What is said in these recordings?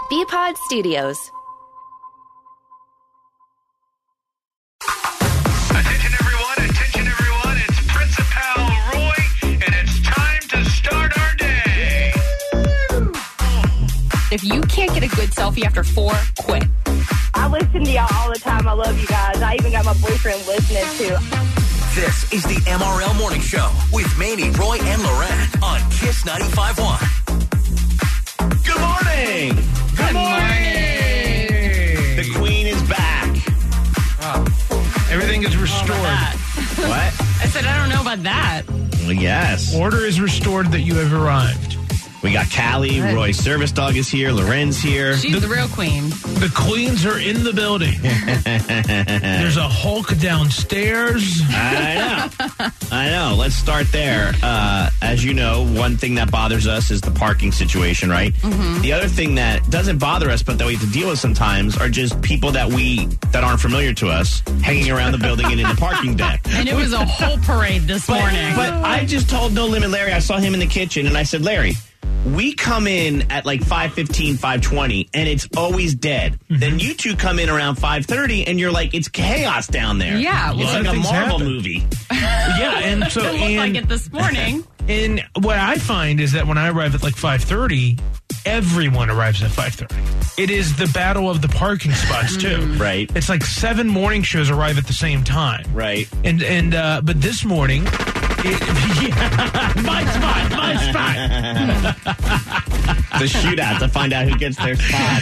BPod Studios. Attention everyone, it's Principal Roy, and it's time to start our day. If you can't get a good selfie after 4, quit. I listen to y'all all the time. I love you guys. I even got my boyfriend listening too. This is the MRL Morning Show with Manny, Roy, and Loren on Kiss 95.1. Good morning. Good morning. The Queen is back. Everything is restored. What? I said, I don't know about that. Well, yes. Order is restored that you have arrived. We got Callie, Roy's service dog is here, Loren's here. She's the real queen. The queens are in the building. There's a Hulk downstairs. I know. Let's start there. As you know, one thing that bothers us is the parking situation, right? Mm-hmm. The other thing that doesn't bother us, but that we have to deal with sometimes, are just people that aren't familiar to us hanging around the building and in the parking deck. And it was a whole parade this morning. But I just told No Limit Larry, I saw him in the kitchen, and I said, Larry, we come in at like 5:15, 5:20, and it's always dead. Mm-hmm. Then you two come in around 5:30, and you're like, it's chaos down there. Yeah. It's like a Marvel movie. Yeah, and so it looked like it this morning. And what I find is that when I arrive at like 5:30, everyone arrives at 5:30. It is the battle of the parking spots too. Right. It's like 7 morning shows arrive at the same time. Right. And but this morning, my spot. The shootout to find out who gets their spot.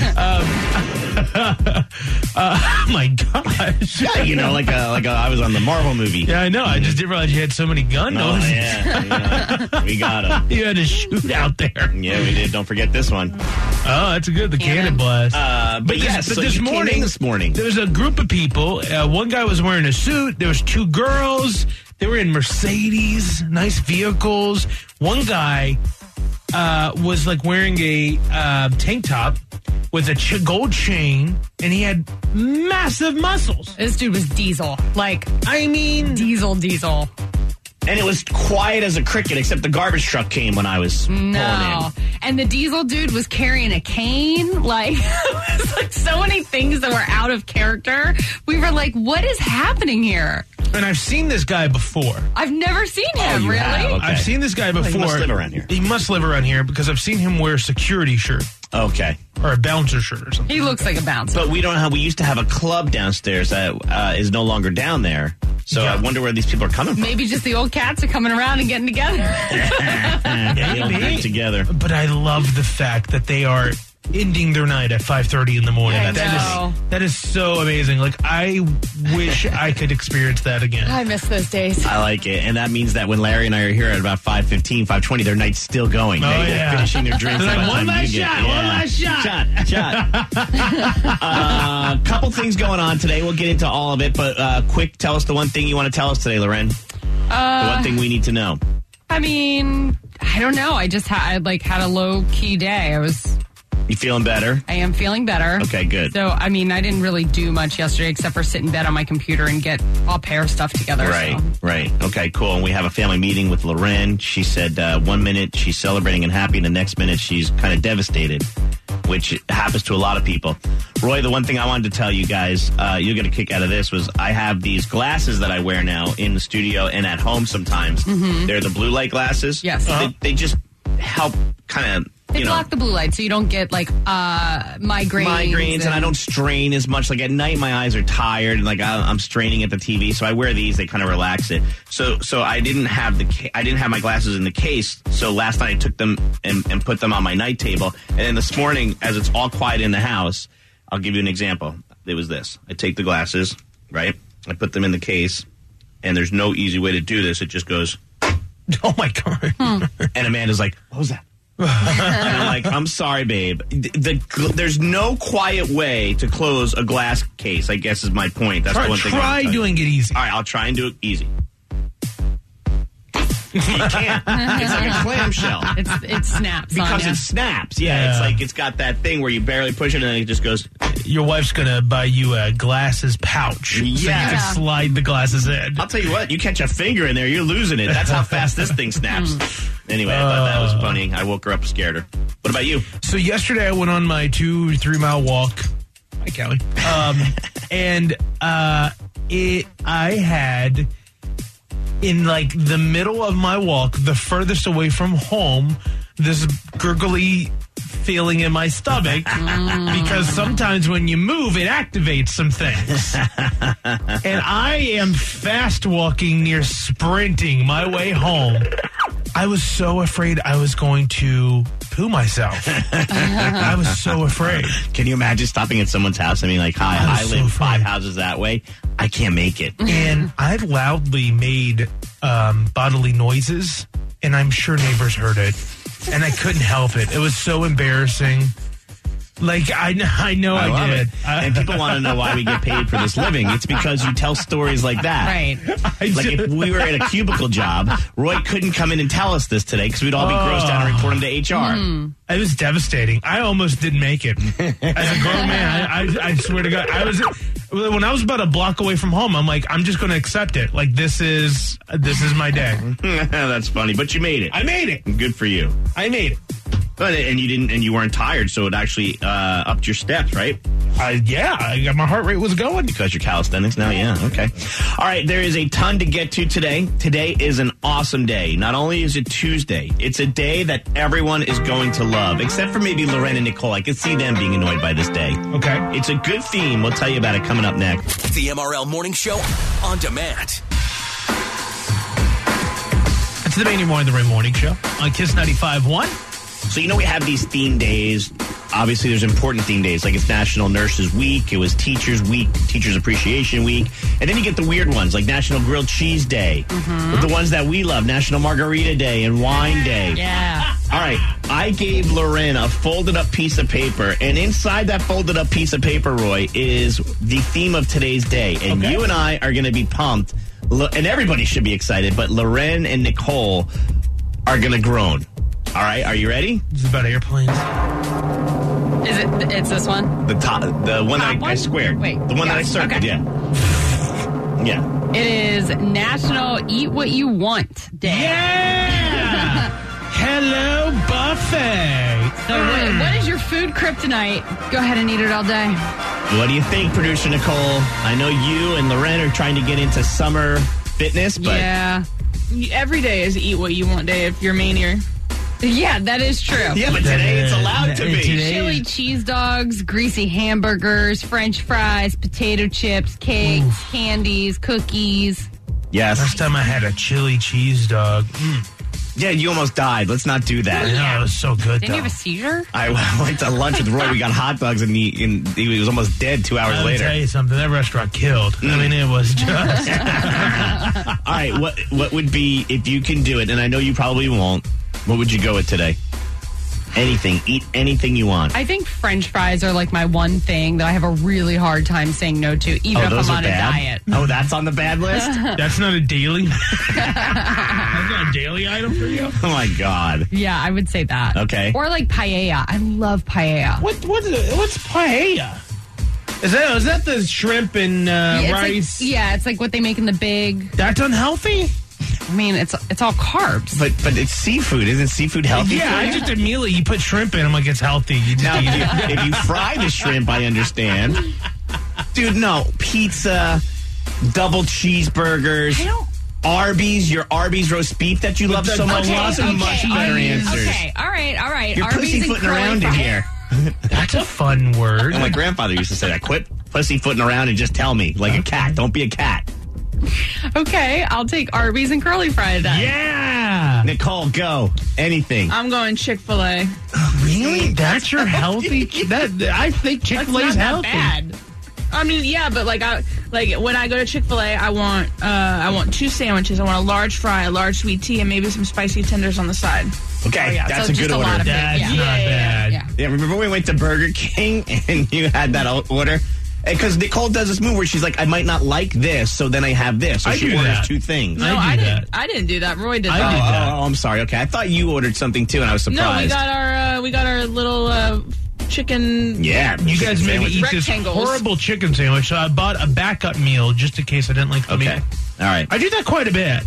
Oh my gosh! Yeah, you know, like I was on the Marvel movie. Yeah, I know. I just didn't realize you had so many gun noises. Oh yeah, we got them. You had a shoot out there. Yeah, we did. Don't forget this one. Oh, that's good. The cannon blast. But this morning, there was a group of people. One guy was wearing a suit. There was 2 girls. They were in Mercedes, nice vehicles. One guy was like wearing a tank top with a gold chain, and he had massive muscles. This dude was Diesel. Diesel. And it was quiet as a cricket, except the garbage truck came when I was pulling in. And the Diesel dude was carrying a cane. Like, it was like so many things that were out of character. We were like, what is happening here? And I've seen this guy before. I've never seen him, you really. have? Okay. I've seen this guy before. He must live around here. He must live around here because I've seen him wear a security shirt. Okay. Or a bouncer shirt or something. He looks like a bouncer. But we used to have a club downstairs that is no longer down there. So I wonder where these people are coming from. Maybe just the old cats are coming around and getting together. They all get together. But I love the fact that they are ending their night at 5:30 in the morning. I know. That is so amazing. Like, I wish I could experience that again. I miss those days. I like it. And that means that when Larry and I are here at about 5:15, 5:20, their night's still going. They're finishing their drinks. They're like, by the time you get- one last shot. Shot. Couple things going on today. We'll get into all of it. But quick, tell us the one thing you want to tell us today, Loren. The one thing we need to know. I mean, I don't know. I just had a low-key day. You feeling better? I am feeling better. Okay, good. So, I mean, I didn't really do much yesterday except for sit in bed on my computer and get all pair stuff together. Right, so. right. Okay, cool. And we have a family meeting with Loren. She said 1 minute she's celebrating and happy, and the next minute she's kind of devastated, which happens to a lot of people. Roy, the one thing I wanted to tell you guys, you'll get a kick out of this, was I have these glasses that I wear now in the studio and at home sometimes. Mm-hmm. They're the blue light glasses. Yes. They just help kind of... They block the blue light so you don't get like migraines. And I don't strain as much. Like at night, my eyes are tired and like I'm straining at the TV. So I wear these. They kind of relax it. So I didn't have my glasses in the case. So last night I took them and put them on my night table. And then this morning, as it's all quiet in the house, I'll give you an example. It was this. I take the glasses, right? I put them in the case, and there's no easy way to do this. It just goes. Oh my God. And Amanda's like, what was that? And I'm like, I'm sorry, babe. There's no quiet way to close a glass case, I guess is my point. That's the one thing. Try doing it easy. All right, I'll try and do it easy. You can't. It's like a clamshell. It snaps Because on you. it snaps. Yeah, Yeah. it's like it's got that thing where you barely push it and then it just goes. Your wife's going to buy you a glasses pouch. So you Yeah. can slide the glasses in. I'll tell you what, you catch a finger in there, you're losing it. That's how fast this thing snaps. Anyway, I thought that was funny. I woke her up, scared her. What about you? So yesterday I went on my 2-3 mile walk. Hi, Kelly. And I had, in like the middle of my walk, the furthest away from home, this gurgly feeling in my stomach because sometimes when you move, it activates some things. And I am fast walking near sprinting my way home. I was so afraid I was going to poo myself. I was so afraid. Can you imagine stopping at someone's house? I mean, like, hi, I I was live so 5 afraid. houses that way. I can't make it. And I loudly made bodily noises, and I'm sure neighbors heard it. And I couldn't help it. It was so embarrassing. Like, I know I love did. it. And people want to know why we get paid for this living. It's because you tell stories like that. Right. Like if we were at a cubicle job, Roy couldn't come in and tell us this today because we'd all be grossed out and report him to HR. It was devastating. I almost didn't make it. As a grown man, I swear to God, when I was about a block away from home, I'm like, I'm just going to accept it. Like, this is my day. That's funny, but you made it. I made it. Good for you. I made it. But and you weren't tired, so it actually upped your steps, right? My heart rate was going. Because you're calisthenics now, yeah, okay. All right, there is a ton to get to today. Today is an awesome day. Not only is it Tuesday, it's a day that everyone is going to love, except for maybe Loren and Nicole. I could see them being annoyed by this day. Okay. It's a good theme. We'll tell you about it coming up next. The MRL Morning Show on demand. It's the Main Morning, the Ray Morning Show on Kiss 95.1. So, we have these theme days. Obviously, there's important theme days, like it's National Nurses Week, it was Teachers Week, Teachers Appreciation Week, and then you get the weird ones, like National Grilled Cheese Day, with the ones that we love, National Margarita Day and Wine Day. Yeah. All right, I gave Loren a folded-up piece of paper, and inside that folded-up piece of paper, Roy, is the theme of today's day, and you and I are going to be pumped, and everybody should be excited, but Loren and Nicole are going to groan. All right, are you ready? This is about airplanes. Is it? It's this one? The one that I one? squared. Wait. The one that I Yes, circled, okay. Yeah. It is National Eat What You Want Day. Yeah! Hello, buffet. So what is your food kryptonite? Go ahead and eat it all day. What do you think, producer Nicole? I know you and Loren are trying to get into summer fitness, but Yeah. Every day is Eat What You Want Day if you're manier. Yeah, that is true. yeah, but today it's allowed to be. Today- Chili cheese dogs, greasy hamburgers, French fries, potato chips, cakes, candies, cookies. Yes. Last time I had a chili cheese dog. Yeah, you almost died. Let's not do I that. know, it was so good, Didn't though. you have a seizure? I went to lunch with Roy. We got hot dogs, and he was almost dead 2 hours Let me tell later. you something. That restaurant killed. I mean, it was just... All right, what would be, if you can do it, and I know you probably won't, what would you go with today? Anything. Eat anything you want. I think French fries are like my one thing that I have a really hard time saying no to, even if those I'm are on a bad? diet. Oh, that's on the bad list? That's not a daily... That's not a daily item for you? Oh, my God. Yeah, I would say that. Okay. Or like paella. I love paella. What's paella? Is that the shrimp and It's rice? Like, yeah, it's like what they make in the big. That's unhealthy? I mean, it's all carbs. But it's seafood. Isn't seafood healthy? Yeah, for I you? just immediately, you put shrimp in, I'm like, it's healthy. You just Now, eat it. if you fry the shrimp, I understand. Dude, no. Pizza, double cheeseburgers, I don't- your Arby's roast beef that you love the- so much. okay, Those are much better Arby's. answers. Okay, all right. You're Arby's and pussyfooting curly around in fries. here. That's a fun word. And my grandfather used to say that. Quit pussyfooting around and just tell me. Like a cat. Don't be a cat. Okay, I'll take Arby's and curly fries. Then. Yeah. Nicole, go. Anything. I'm going Chick-fil-A. Really? That's your healthy? I think That's Chick-fil-A's not that healthy. bad. I mean, yeah, but when I go to Chick-fil-A, I want 2 sandwiches. I want a large fry, a large sweet tea, and maybe some spicy tenders on the side. Okay, Oh, yeah, that's so a just good a lot order. of That's Yeah. not bad. Yeah. Yeah, remember when we went to Burger King and you had that order? Because Nicole does this move where she's like, I might not like this, so then I have this. So I she do orders that. 2 things. No, I do that. I didn't do that. Roy did I that. did that. Oh, I'm sorry. Okay, I thought you ordered something too, and I was surprised. No, we got our little chicken. Yeah, You guys made me eat this Rectangles. horrible chicken sandwich, so I bought a backup meal just in case I didn't like the meal. Okay, all right. I do that quite a bit.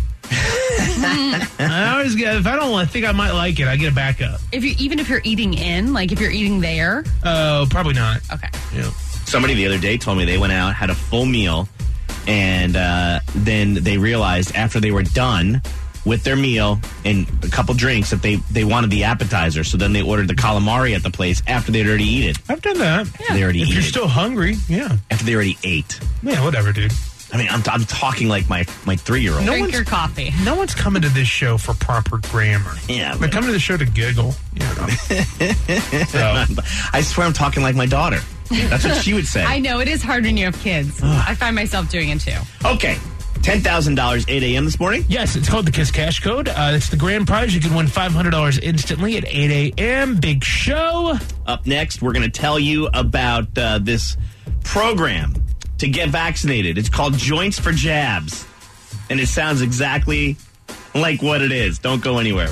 I always get, if I don't think I might like it, I get a backup. Even if you're eating in, like if you're eating there. Oh, probably not. Okay. Yeah. Somebody the other day told me they went out, had a full meal, and then they realized after they were done with their meal and a couple drinks that they wanted the appetizer. So then they ordered the calamari at the place after they'd already eaten. I've done that. They already If ate you're it. still hungry, yeah. After they already ate. Yeah, whatever, dude. I mean, I'm talking like my 3-year-old. Drink your coffee. No one's coming to this show for proper grammar. Yeah, They're coming to the show to giggle. You know. So, I swear I'm talking like my daughter. That's what she would say. I know, it is hard when you have kids. I find myself doing it too. Okay, $10,000 8 a.m. this morning. yes, it's called the Kiss Cash Code. It's the grand prize. You can win $500 instantly at 8 a.m. Big show. Up next, we're going to tell you about this program to get vaccinated. It's called Joints for Jabs, and it sounds exactly like what it is. Don't go anywhere.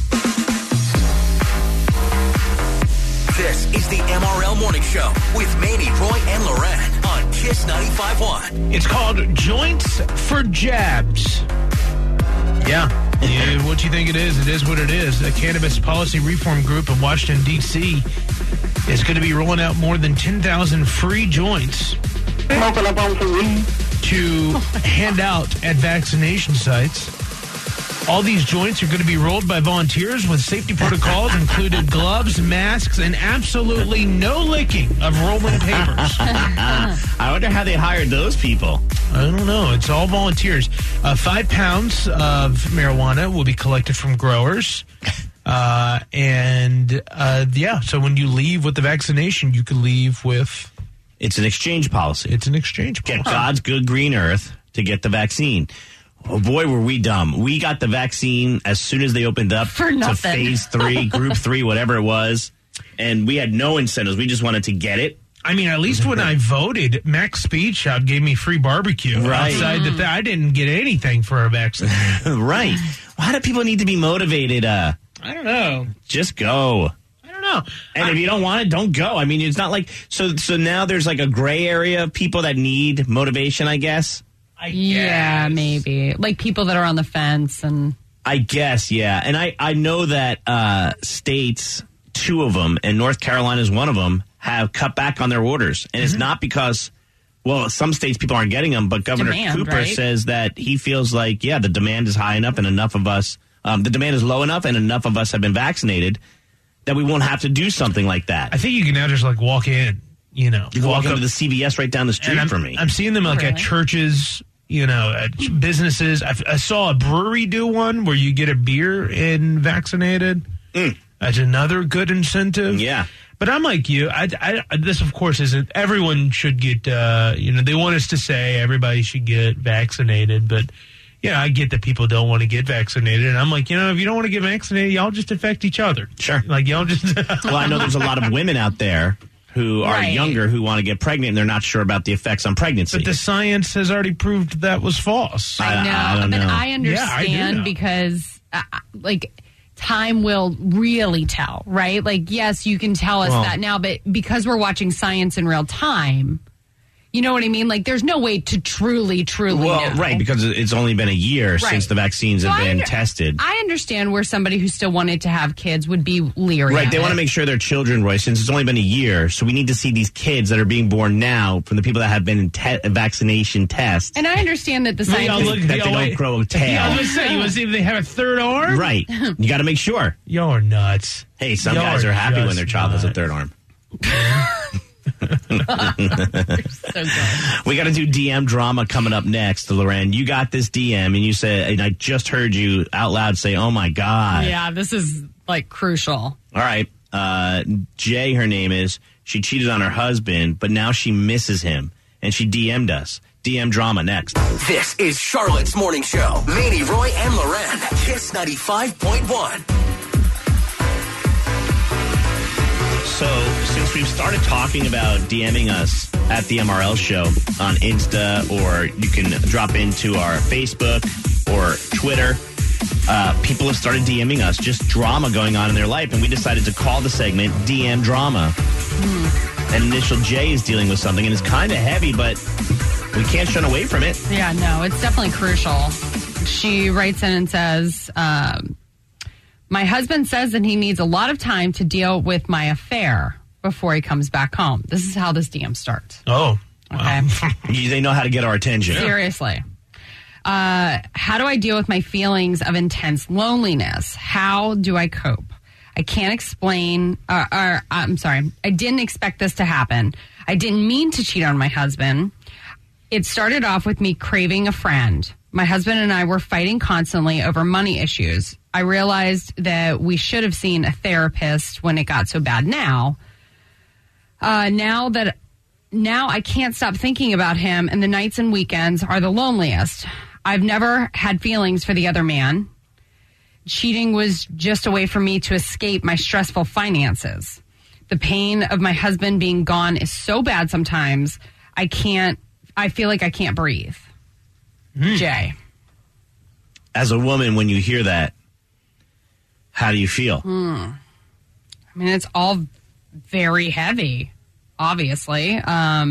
This is the MRL Morning Show with Manny, Roy, and Loren on Kiss 95.1. It's called Joints for Jabs. Yeah. What you think it is what it is. The Cannabis Policy Reform Group in Washington, D.C. is going to be rolling out more than 10,000 free joints to hand out at vaccination sites. All these joints are going to be rolled by volunteers with safety protocols, including gloves, masks, and absolutely no licking of rolling papers. I wonder how they hired those people. I don't know. It's all volunteers. 5 pounds of marijuana will be collected from growers. So when you leave with the vaccination, you can leave with... It's an exchange policy. It's an exchange Get policy. God's good green earth to get the vaccine. Oh, boy, were we dumb. We got the vaccine as soon as they opened up For to nothing. phase 3, group 3, whatever it was. And we had no incentives. We just wanted to get it. I mean, at least when I voted, Mac's Speed Shop gave me free barbecue Right. outside. I didn't get anything for a vaccine. Right. Why do people need to be motivated? I don't know. Just go. I don't know. And if you don't want it, don't go. I mean, it's not like... So now there's like a gray area of people that need motivation, I guess. Yeah, maybe. Like people that are on the fence and... I guess, yeah. And I know that states, 2 of them, and North Carolina is one of them, have cut back on their orders. And it's not because, well, some states people aren't getting them, but Governor Demand, Cooper right? says that he feels like, yeah, the demand is high enough and enough of us, the demand is low enough and enough of us have been vaccinated that we won't have to do something like that. I think you can now just like walk in, you know. You can walk up- into the CVS right down the street and from me. I'm seeing them like at Really? churches, you know, at businesses. I saw a brewery do one where you get a beer and vaccinated. That's another good incentive. Yeah. But I'm like you. This, of course, isn't. Everyone should get, they want us to say everybody should get vaccinated. But, yeah, I get that people don't want to get vaccinated. And I'm like, if you don't want to get vaccinated, y'all just affect each other. Sure. Like, y'all just. Well, I know there's a lot of women out there who are Right. younger who want to get pregnant and they're not sure about the effects on pregnancy. But the science has already proved that was false. I know, I don't but know. I Yeah, I do understand know. because, time will really tell, right? Like, yes, you can tell us Well- that now, but because we're watching science in real time, you know what I mean? Like, there's no way to truly Well, know. right, because it's only been a year Right. since the vaccines So have I been under- tested. I understand where somebody who still wanted to have kids would be leery. Right, of they want it. to make sure their children, Roy, since it's only been a year, so we need to see these kids that are being born now from the people that have been in vaccination tests. And I understand that the Y'all science. look- that they y'all don't wait. grow a Yeah, I tail. was going to say, you want to see if they have a third arm? Right, you got to make sure. Y'all are nuts. Hey, some Y'all guys are happy when just their child has a nuts. third arm. So good. We got to do DM drama coming up next, Loren. You got this DM, and you said, and I just heard you out loud say, "Oh my God!" Yeah, this is like crucial. All right, Jay, her name is. She cheated on her husband, but now she misses him, and she DM'd us. DM drama next. This is Charlotte's Morning Show. Manny, Roy, and Loren. Kiss 95.1. So, since we've started talking about DMing us at the MRL Show on Insta, or you can drop into our Facebook or Twitter. People have started DMing us, just drama going on in their life, and we decided to call the segment DM Drama. And Initial J is dealing with something, and it's kind of heavy, but we can't shun away from it. Yeah, no, it's definitely crucial. She writes in and says, my husband says that he needs a lot of time to deal with my affair before he comes back home. This is how this DM starts. Oh. Okay. They know how to get our attention. Seriously. How do I deal with my feelings of intense loneliness? How do I cope? I can't explain, I'm sorry, I didn't expect this to happen. I didn't mean to cheat on my husband. It started off with me craving a friend. My husband and I were fighting constantly over money issues. I realized that we should have seen a therapist when it got so bad. Now I can't stop thinking about him, and the nights and weekends are the loneliest. I've never had feelings for the other man. Cheating was just a way for me to escape my stressful finances. The pain of my husband being gone is so bad sometimes, I feel like I can't breathe. Jay. As a woman, when you hear that, how do you feel? I mean, it's all very heavy, obviously.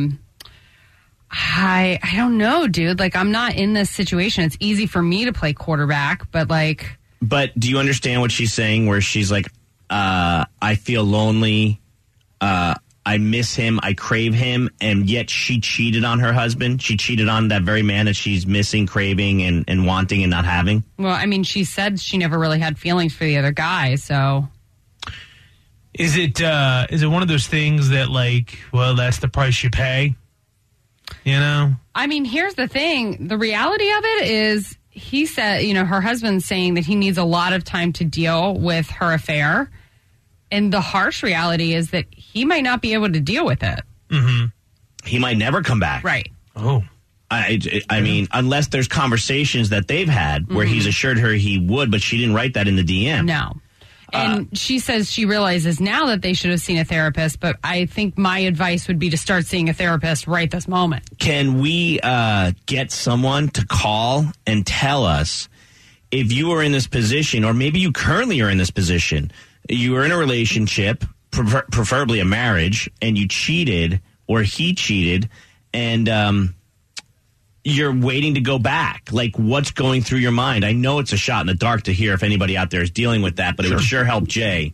I don't know, dude. Like, I'm not in this situation. It's easy for me to play quarterback, but like... But do you understand what she's saying, where she's like, I feel lonely, I miss him, I crave him, and yet she cheated on her husband? She cheated on that very man that she's missing, craving, and wanting and not having? Well, I mean, she said she never really had feelings for the other guy, so... Is it one of those things that, like, well, that's the price you pay? You know? I mean, here's the thing. The reality of it is, he said, her husband's saying that he needs a lot of time to deal with her affair. And the harsh reality is that he might not be able to deal with it. Mm-hmm. He might never come back. Right. Oh. I mean, unless there's conversations that they've had where he's assured her he would, but she didn't write that in the DM. No. And she says she realizes now that they should have seen a therapist, but I think my advice would be to start seeing a therapist right this moment. Can we get someone to call and tell us if you are in this position, or maybe you currently are in this position, you are in a relationship, preferably a marriage, and you cheated or he cheated, and you're waiting to go back. Like, what's going through your mind? I know it's a shot in the dark to hear if anybody out there is dealing with that, but it would sure help Jay.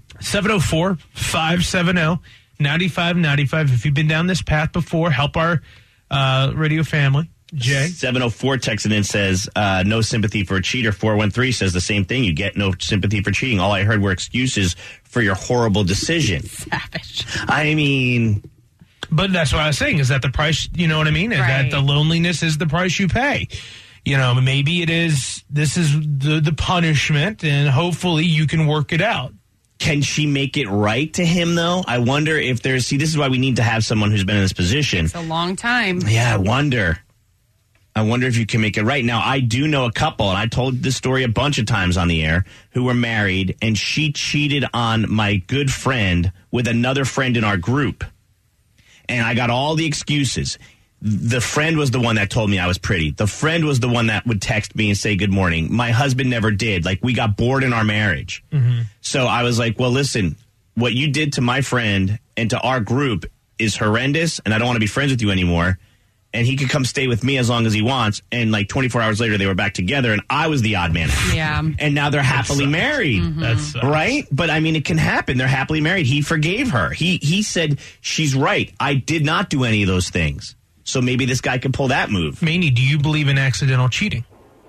704-570-9595. If you've been down this path before, help our radio family. Jay? 704 texted in, says, no sympathy for a cheater. 413 says the same thing. You get no sympathy for cheating. All I heard were excuses for your horrible decision. Savage. I mean... But that's what I was saying, is that the price, you know what I mean? Is that the loneliness is the price you pay. Maybe this is the punishment, and hopefully you can work it out. Can she make it right to him, though? I wonder if this is why we need to have someone who's been in this position. It's a long time. Yeah, I wonder if you can make it right. Now, I do know a couple, and I told this story a bunch of times on the air, who were married, and she cheated on my good friend with another friend in our group. And I got all the excuses. The friend was the one that told me I was pretty. The friend was the one that would text me and say good morning. My husband never did. Like, we got bored in our marriage. Mm-hmm. So I was like, well, listen, what you did to my friend and to our group is horrendous, and I don't want to be friends with you anymore. And he could come stay with me as long as he wants. And like 24 hours later, they were back together, and I was the odd man out. Yeah. And now they're happily married. Mm-hmm. That's right? But I mean, it can happen. They're happily married. He forgave her. He said, she's right. I did not do any of those things. So maybe this guy can pull that move. Manny, do you believe in accidental cheating?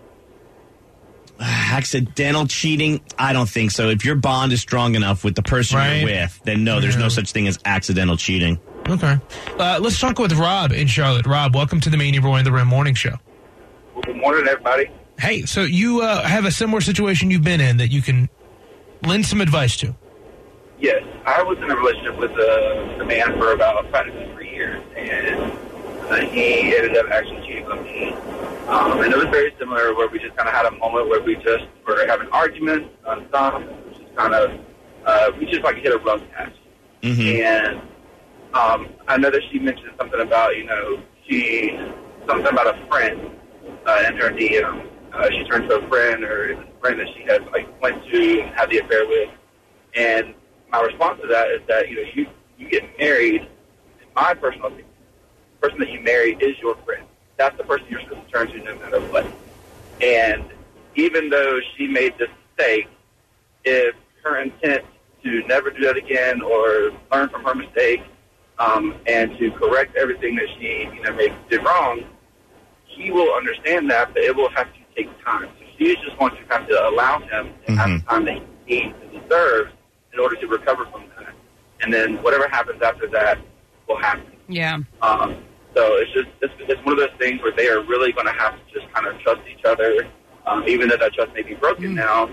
Accidental cheating? I don't think so. If your bond is strong enough with the person you're with, then no, there's no such thing as accidental cheating. Okay. Let's talk with Rob in Charlotte. Rob, welcome to the Manny Roy and the Rim Morning Show. Good morning, everybody. Hey, so you have a similar situation you've been in that you can lend some advice to. Yes, I was in a relationship with a man for about 5 to 3 years, and he ended up actually cheating on me. And it was very similar, where we just kind of had a moment where we just were having arguments on stuff, just kind of, we just like hit a rough patch. Mm-hmm. And I know that she mentioned something about, something about a friend in her DM. She turned to a friend or a friend that she had went to and had the affair with. And my response to that is that, you get married, in my personal opinion, the person that you marry is your friend. That's the person you're supposed to turn to no matter what. And even though she made this mistake, if her intent to never do that again or learn from her mistake and to correct everything that she did wrong, he will understand that, but it will have to take time. So she's just going to have to allow him to have the time that he needs and deserves in order to recover from that. And then whatever happens after that will happen. Yeah. So it's one of those things where they are really going to have to just kind of trust each other, even though that trust may be broken now.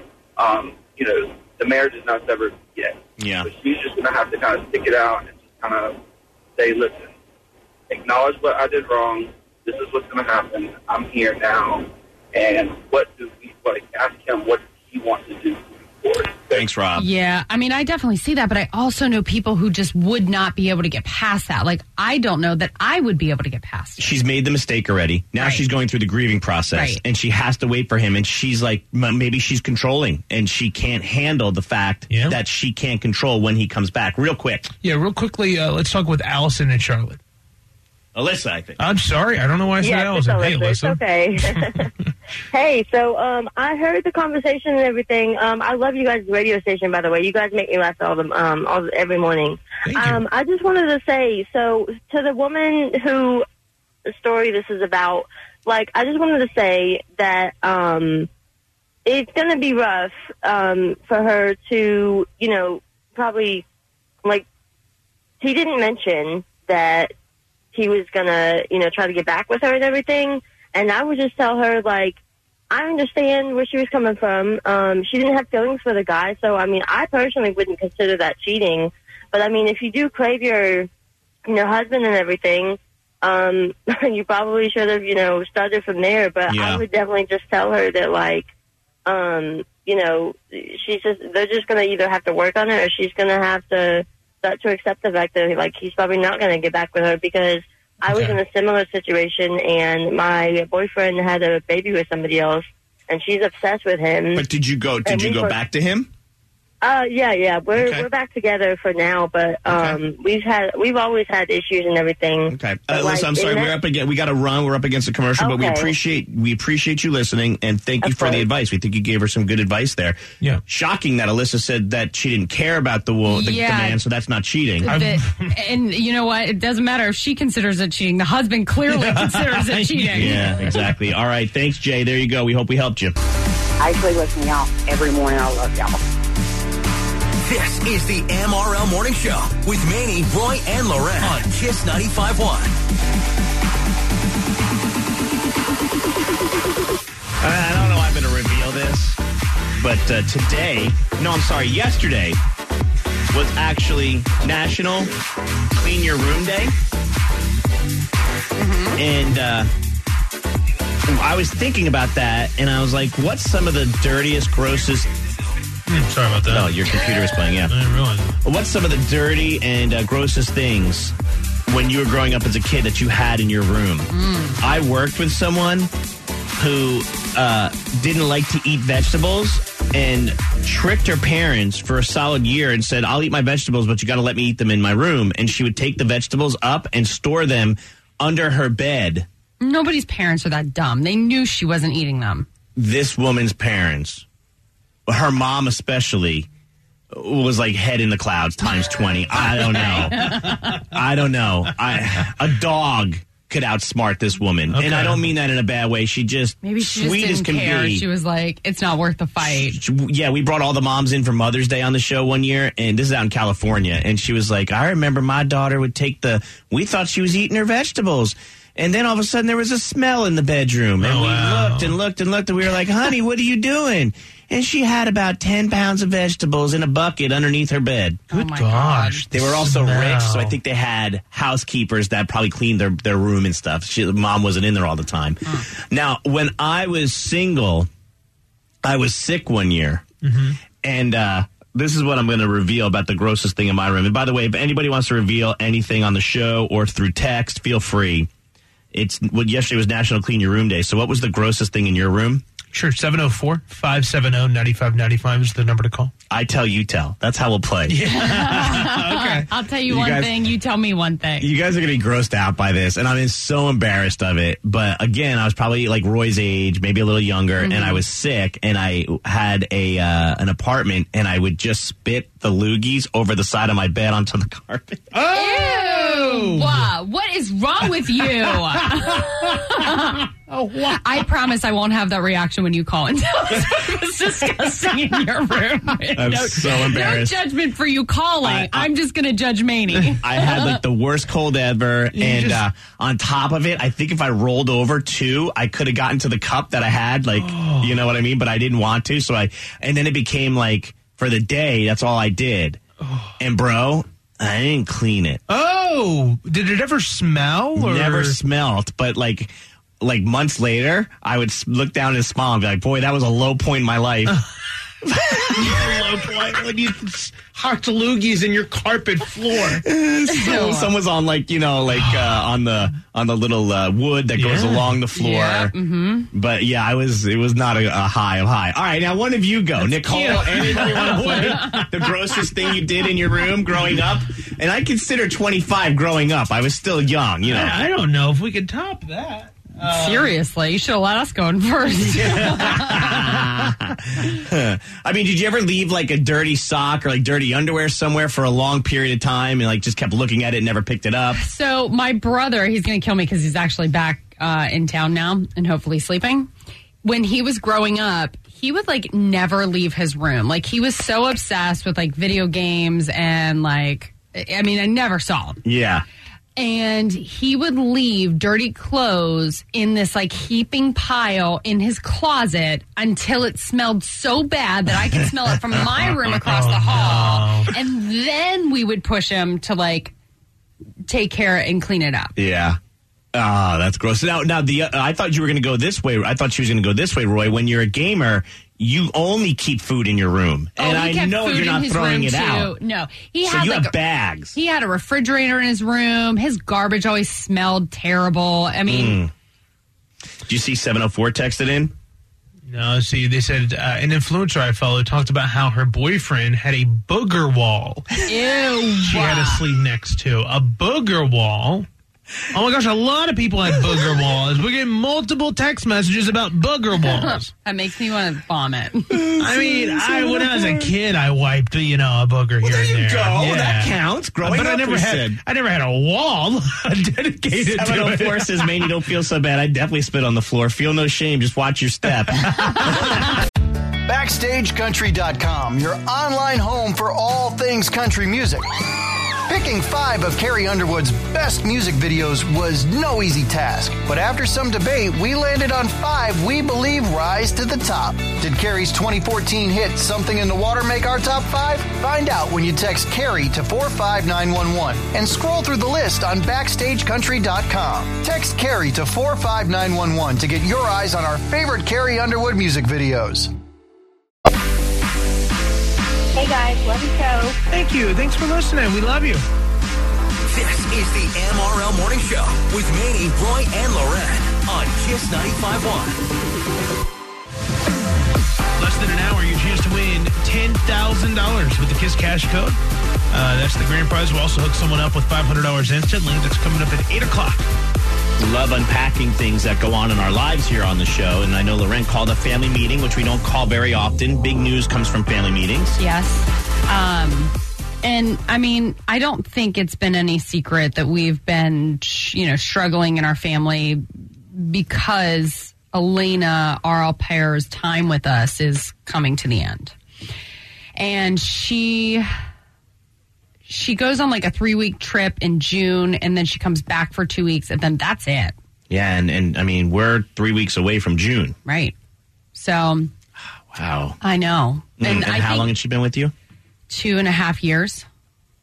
The marriage is not severed yet. Yeah. So she's just going to have to kind of stick it out and just kind of say, listen, acknowledge what I did wrong. This is what's going to happen. I'm here now. And ask him what he wants to do moving forward. Thanks, Rob. Yeah, I mean, I definitely see that, but I also know people who just would not be able to get past that. Like, I don't know that I would be able to get past it. She's made the mistake already. Now she's going through the grieving process, and she has to wait for him. And she's like, maybe she's controlling, and she can't handle the fact that she can't control when he comes back. Real quick. Yeah, real quickly, let's talk with Allison and Charlotte. Alyssa, I think. I'm sorry. I don't know why I said Allison. Hey, Alyssa. Okay. Hey, so I heard the conversation and everything. I love you guys' radio station, by the way. You guys make me laugh every morning. Thank you. I just wanted to say, so to the woman who the story this is about, I just wanted to say that it's going to be rough for her to, probably, he didn't mention that he was going to, try to get back with her and everything. And I would just tell her, I understand where she was coming from. She didn't have feelings for the guy. So, I personally wouldn't consider that cheating. But, if you do crave your, husband and everything, you probably should have, started from there. But I would definitely just tell her that, they're just going to either have to work on it or she's going to have to start to accept the fact that, he's probably not going to get back with her because I was in a similar situation and my boyfriend had a baby with somebody else and she's obsessed with him. But did you go back to him? Yeah. We're back together for now, but we've always had issues and everything. Okay, Alyssa, I'm sorry, we got to run. We're up against a commercial, but we appreciate you listening and thank you for the advice. We think you gave her some good advice there. Yeah, shocking that Alyssa said that she didn't care about the man, so that's not cheating. And you know what? It doesn't matter if she considers it cheating. The husband clearly considers it cheating. Yeah, exactly. All right, thanks, Jay. There you go. We hope we helped you. I actually listen to y'all every morning. I love y'all. This is the MRL Morning Show with Manny, Roy, and Loren on Kiss 95.1. I don't know if I'm going to reveal this, but yesterday was actually National Clean Your Room Day. And I was thinking about that, and I was like, what's some of the dirtiest, grossest... Sorry about that. No, your computer is playing, yeah. I didn't realize it. What's some of the dirty and grossest things when you were growing up as a kid that you had in your room? I worked with someone who didn't like to eat vegetables and tricked her parents for a solid year and said, I'll eat my vegetables, but you got to let me eat them in my room. And she would take the vegetables up and store them under her bed. Nobody's parents are that dumb. They knew she wasn't eating them. This woman's parents... Her mom especially was like head in the clouds times 20. I don't know. A dog could outsmart this woman. Okay. And I don't mean that in a bad way. She just maybe she sweet just as can didn't care. be. She was like, it's not worth the fight. Yeah, we brought all the moms in for Mother's Day on the show one year, and this is out in California. And she was like, I remember my daughter would we thought she was eating her vegetables. And then all of a sudden there was a smell in the bedroom. And we looked, and we were like, honey, what are you doing? And she had about 10 pounds of vegetables in a bucket underneath her bed. Good gosh. They were also rich, so I think they had housekeepers that probably cleaned their room and stuff. Mom wasn't in there all the time. Now, when I was single, I was sick one year. And this is what I'm going to reveal about the grossest thing in my room. And by the way, if anybody wants to reveal anything on the show or through text, feel free. Yesterday was National Clean Your Room Day. So what was the grossest thing in your room? Sure, 704-570-9595 is the number to call. I tell, you tell. That's how we'll play. Okay. I'll tell you one thing. You tell me one thing. You guys are going to be grossed out by this, and I'm so embarrassed of it. But again, I was probably like Roy's age, maybe a little younger, and I was sick, and I had an apartment, and I would just spit the loogies over the side of my bed onto the carpet. Ew! Wow, what is wrong with you? I promise I won't have that reaction when you call and tell us what was disgusting in your room. I'm so embarrassed. No judgment for you calling. I'm just going to judge Manny. I had like the worst cold ever, and on top of it, I think if I rolled over too, I could have gotten to the cup that I had, like, you know what I mean? But I didn't want to, and then it became like, for the day, that's all I did. And bro, I didn't clean it. Oh, did it ever smell? Or? Never smelled, but like months later, I would look down and smile and be like, boy, that was a low point in my life. Low point when you hot loogies in your carpet floor. So someone's on on the little wood that goes along the floor. Yeah, But yeah, it was not a high of high. All right, now one of you go. Nicole, anybody want to play the grossest thing you did in your room growing up? And I consider 25 growing up. I was still young, you know. I don't know if we could top that. Seriously, you should have let us go in first. I mean, did you ever leave like a dirty sock or like dirty underwear somewhere for a long period of time and like just kept looking at it and never picked it up? So my brother, he's going to kill me because he's actually back in town now and hopefully sleeping. When he was growing up, he would like never leave his room. Like he was so obsessed with like video games and like, I mean, I never saw him. Yeah. And he would leave dirty clothes in this like heaping pile in his closet until it smelled so bad that I could smell it from my room across the hall. No. And then we would push him to like take care and clean it up. Yeah. Oh, that's gross. Now, I thought you were going to go this way. I thought she was going to go this way, Roy. When you're a gamer, you only keep food in your room. And I know you're not throwing it out. No. You have bags. He had a refrigerator in his room. His garbage always smelled terrible. I mean. Did you see 704 texted in? No, see, they said an influencer I follow talked about how her boyfriend had a booger wall. Ew. She had to sleep next to. A booger wall? Oh my gosh, a lot of people have booger walls. We're getting multiple text messages about booger walls. That makes me want to vomit. I mean, when I was a kid, I wiped, a booger here and there. There you go. Yeah. That counts. Growing up, I never had a wall dedicated to it. 704 says, man, you don't feel so bad. I definitely spit on the floor. Feel no shame. Just watch your step. BackstageCountry.com, your online home for all things country music. Picking 5 of Carrie Underwood's best music videos was no easy task, but after some debate, we landed on 5 we believe rise to the top. Did Carrie's 2014 hit Something in the Water make our top 5? Find out when you text Carrie to 45911 and scroll through the list on BackstageCountry.com. Text Carrie to 45911 to get your eyes on our favorite Carrie Underwood music videos. Hey guys, love your show. Thank you. Thanks for listening. We love you. This is the MRL Morning Show with Manny, Roy, and Loren on Kiss 95.1. Less than an hour, your chance to win $10,000 with the Kiss Cash Code. That's the grand prize. We'll also hook someone up with $500 instantly. That's coming up at 8 o'clock. Love unpacking things that go on in our lives here on the show. And I know Loren called a family meeting, which we don't call very often. Big news comes from family meetings. Yes. And I mean, I don't think it's been any secret that we've been, struggling in our family because Elena, our au pair's time with us is coming to the end. And she goes on like a 3-week trip in June, and then she comes back for 2 weeks, and then that's it. Yeah, and I mean, we're 3 weeks away from June. Right. So. Wow. I know. And how long has she been with you? 2.5 years.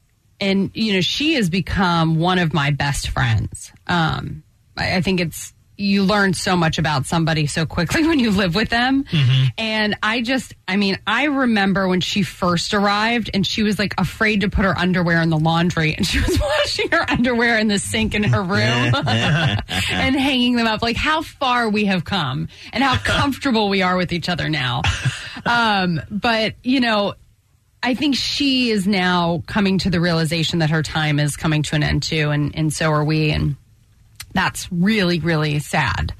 And, she has become one of my best friends. I think it's you learn so much about somebody so quickly when you live with them. And I remember when she first arrived and she was like afraid to put her underwear in the laundry, and she was washing her underwear in the sink in her room and hanging them up. Like how far we have come and how comfortable we are with each other now. But, you know, I think she is now coming to the realization that her time is coming to an end too, and so are we, and that's really, really sad.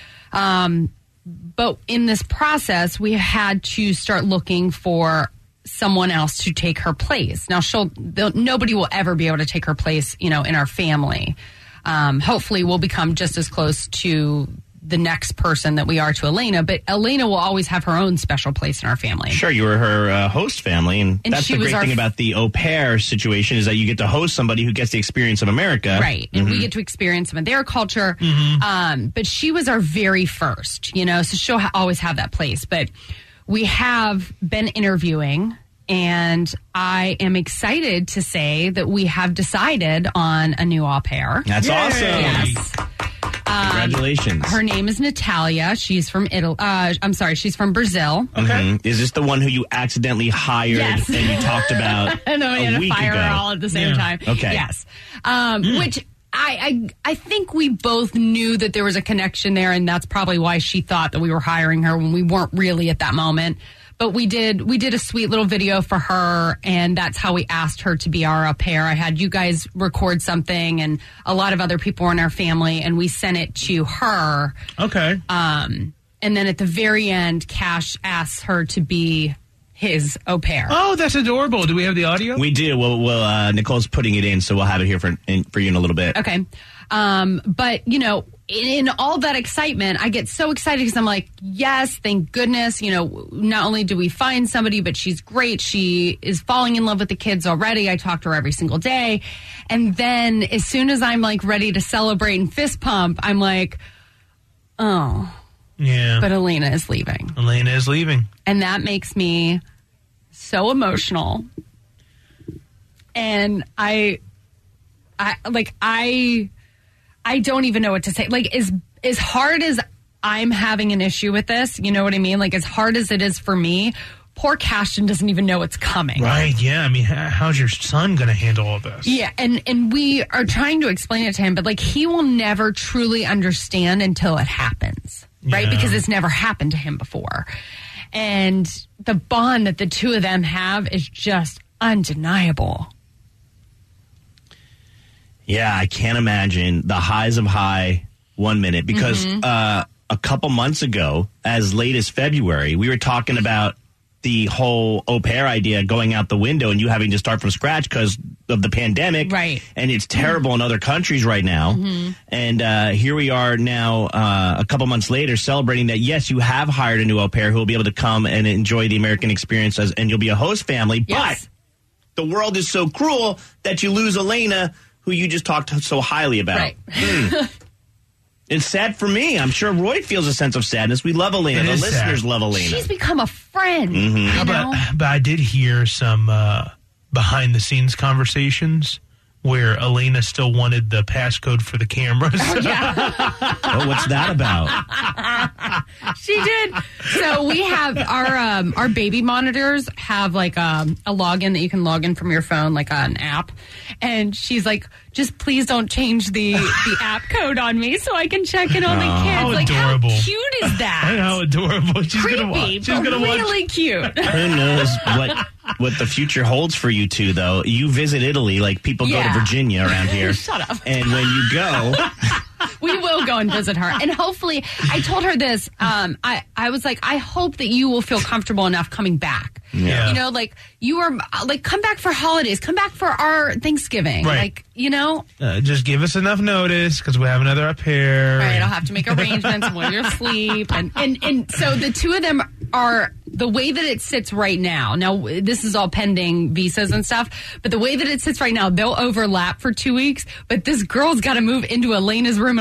But in this process, we had to start looking for someone else to take her place. Now, nobody will ever be able to take her place, you know, in our family. Hopefully, we'll become just as close to the next person that we are to Elena, but Elena will always have her own special place in our family. Sure, you were her host family, and that's the great thing about the au pair situation is that you get to host somebody who gets the experience of America. Right, and we get to experience some of their culture, but she was our very first, you know, so she'll always have that place. But we have been interviewing, and I am excited to say that we have decided on a new au pair. That's awesome. Yes. Congratulations. Her name is Natalia. She's from Italy. She's from Brazil. Okay. Is this the one who you accidentally hired and you talked about and then we had to fire ago? her all at the same time. Okay. Yes. Which I think we both knew that there was a connection there, and that's probably why she thought that we were hiring her when we weren't really at that moment. But we did a sweet little video for her, and that's how we asked her to be our au pair. I had you guys record something, and a lot of other people in our family, and we sent it to her. Okay. And then at the very end, Cash asks her to be his au pair. Oh, that's adorable. Do we have the audio? We do. Well, Nicole's putting it in, so we'll have it here for you in a little bit. Okay. But, you know, in all that excitement, I get so excited because I'm like, yes, thank goodness. You know, not only do we find somebody, but she's great. She is falling in love with the kids already. I talk to her every single day. And then as soon as I'm like ready to celebrate and fist pump, I'm like, oh, yeah. But Elena is leaving. Elena is leaving. And that makes me so emotional. And I don't even know what to say. Like, as hard as I'm having an issue with this, you know what I mean? Like, as hard as it is for me, poor Cashton doesn't even know it's coming. Right, yeah. I mean, how's your son going to handle all this? Yeah, and we are trying to explain it to him, but, like, he will never truly understand until it happens, right? Yeah. Because it's never happened to him before. And the bond that the two of them have is just undeniable. Yeah, I can't imagine the highs of high 1 minute because a couple months ago, as late as February, we were talking about the whole au pair idea going out the window and you having to start from scratch because of the pandemic. Right. And it's terrible in other countries right now. And here we are now a couple months later celebrating that, yes, you have hired a new au pair who will be able to come and enjoy the American experience and you'll be a host family. Yes. But the world is so cruel that you lose Elena, who you just talked so highly about. Right. It's sad for me. I'm sure Roy feels a sense of sadness. We love Elena. The listeners love Elena. She's become a friend. You know? But I did hear some behind-the-scenes conversations where Elena still wanted the passcode for the cameras. Oh, yeah. Oh, what's that about? She did. So we have our baby monitors have like a login that you can log in from your phone, like an app. And she's like, just please don't change the app code on me so I can check in on the kids. How like, adorable. how cute is that? How adorable. She's Creepy, gonna watch. She's but gonna watch. really cute. Who knows what the future holds for you two, though. You visit Italy like people go to Virginia around here. Shut up. And when you go... We will go and visit her. And hopefully, I told her this. I was like, I hope that you will feel comfortable enough coming back. Yeah. You know, like, you are, like, come back for holidays. Come back for our Thanksgiving. Right. Like, you know? Just give us enough notice because we have another up here. Right, I'll have to make arrangements while you're asleep. And so the two of them are, the way that it sits right now, this is all pending visas and stuff, but the way that it sits right now, they'll overlap for 2 weeks, but this girl's got to move into Elena's room, and Elena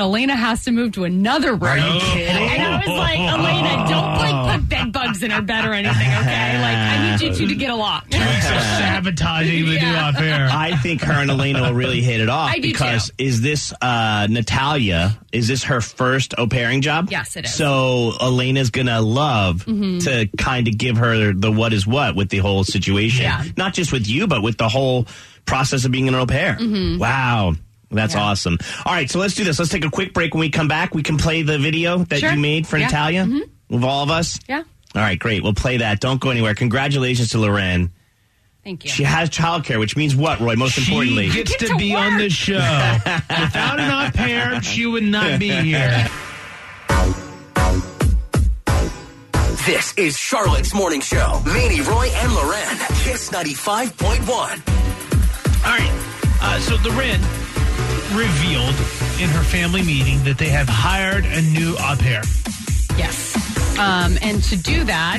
has to move to another room. Are you kidding? And I was like, Elena, don't put bed bugs in her bed or anything, okay? Like, I need you two to get along. Sabotaging the new off air. I think her and Elena will really hit it off. I do because too. is this Natalia? Is this her first au pairing job? Yes, it is. So Elena's gonna love to kind of give her the what is what with the whole situation. Yeah. Not just with you, but with the whole process of being an au pair. Wow. That's awesome. All right, so let's do this. Let's take a quick break. When we come back, we can play the video that Sure. you made for Yeah. Natalia with all of us. Yeah. All right, great. We'll play that. Don't go anywhere. Congratulations to Loren. Thank you. She has childcare, which means what, Roy? Most importantly, She gets Get to to be on work. the show. Without an au pair, she would not be here. This is Charlotte's Morning Show. Manny, Roy, and Loren. Kiss 95.1. All right. So Loren revealed in her family meeting that they have hired a new au pair. Yes. And to do that,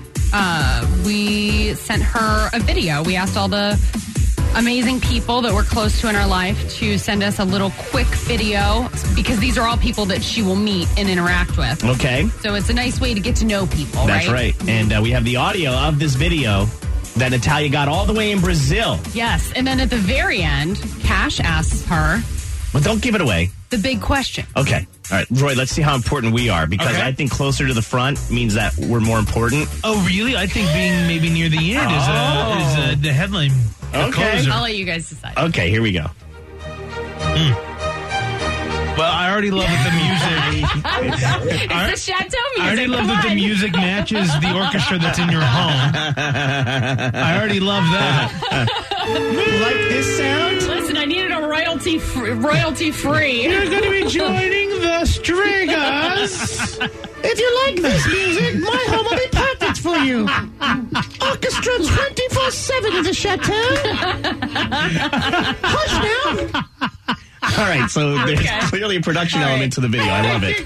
we sent her a video. We asked all the amazing people that we're close to in our life to send us a little quick video because these are all people that she will meet and interact with. okay. So it's a nice way to get to know people, That's right. And we have the audio of this video that Natalia got all the way in Brazil. Yes. And then at the very end, Cash asks her But don't give it away. the big question. Okay. All right, Roy, let's see how important we are because Okay. I think closer to the front means that we're more important. Oh, really? I think being maybe near the end is the headline. the Okay. closer. I'll let you guys decide. Okay, here we go. Well, I already love that the music. It's the Chateau music. I already love Come that the on. music matches the orchestra that's in your home. I already love that. Like this sound? Listen, I needed a royalty free. You're going to be joining the Strigas. If you like this music, my home will be perfect for you. Orchestra 24/7 at the Chateau. Hush now. All right, so there's Okay. clearly a production All right. element to the video. I love it.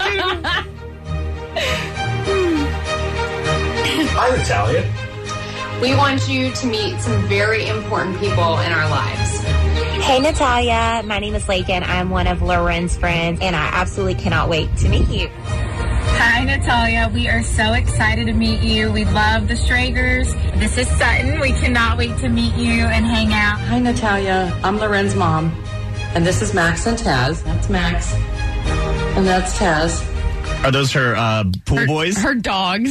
Hi, Natalia. We want you to meet some very important people in our lives. Hey, Natalia. My name is Lakin. I'm one of Loren's friends, and I absolutely cannot wait to meet you. Hi, Natalia. We are so excited to meet you. We love the Stragers. This is Sutton. We cannot wait to meet you and hang out. Hi, Natalia. I'm Loren's mom. And this is Max and Taz. That's Max. And that's Taz. Are those her pool boys? Her dogs.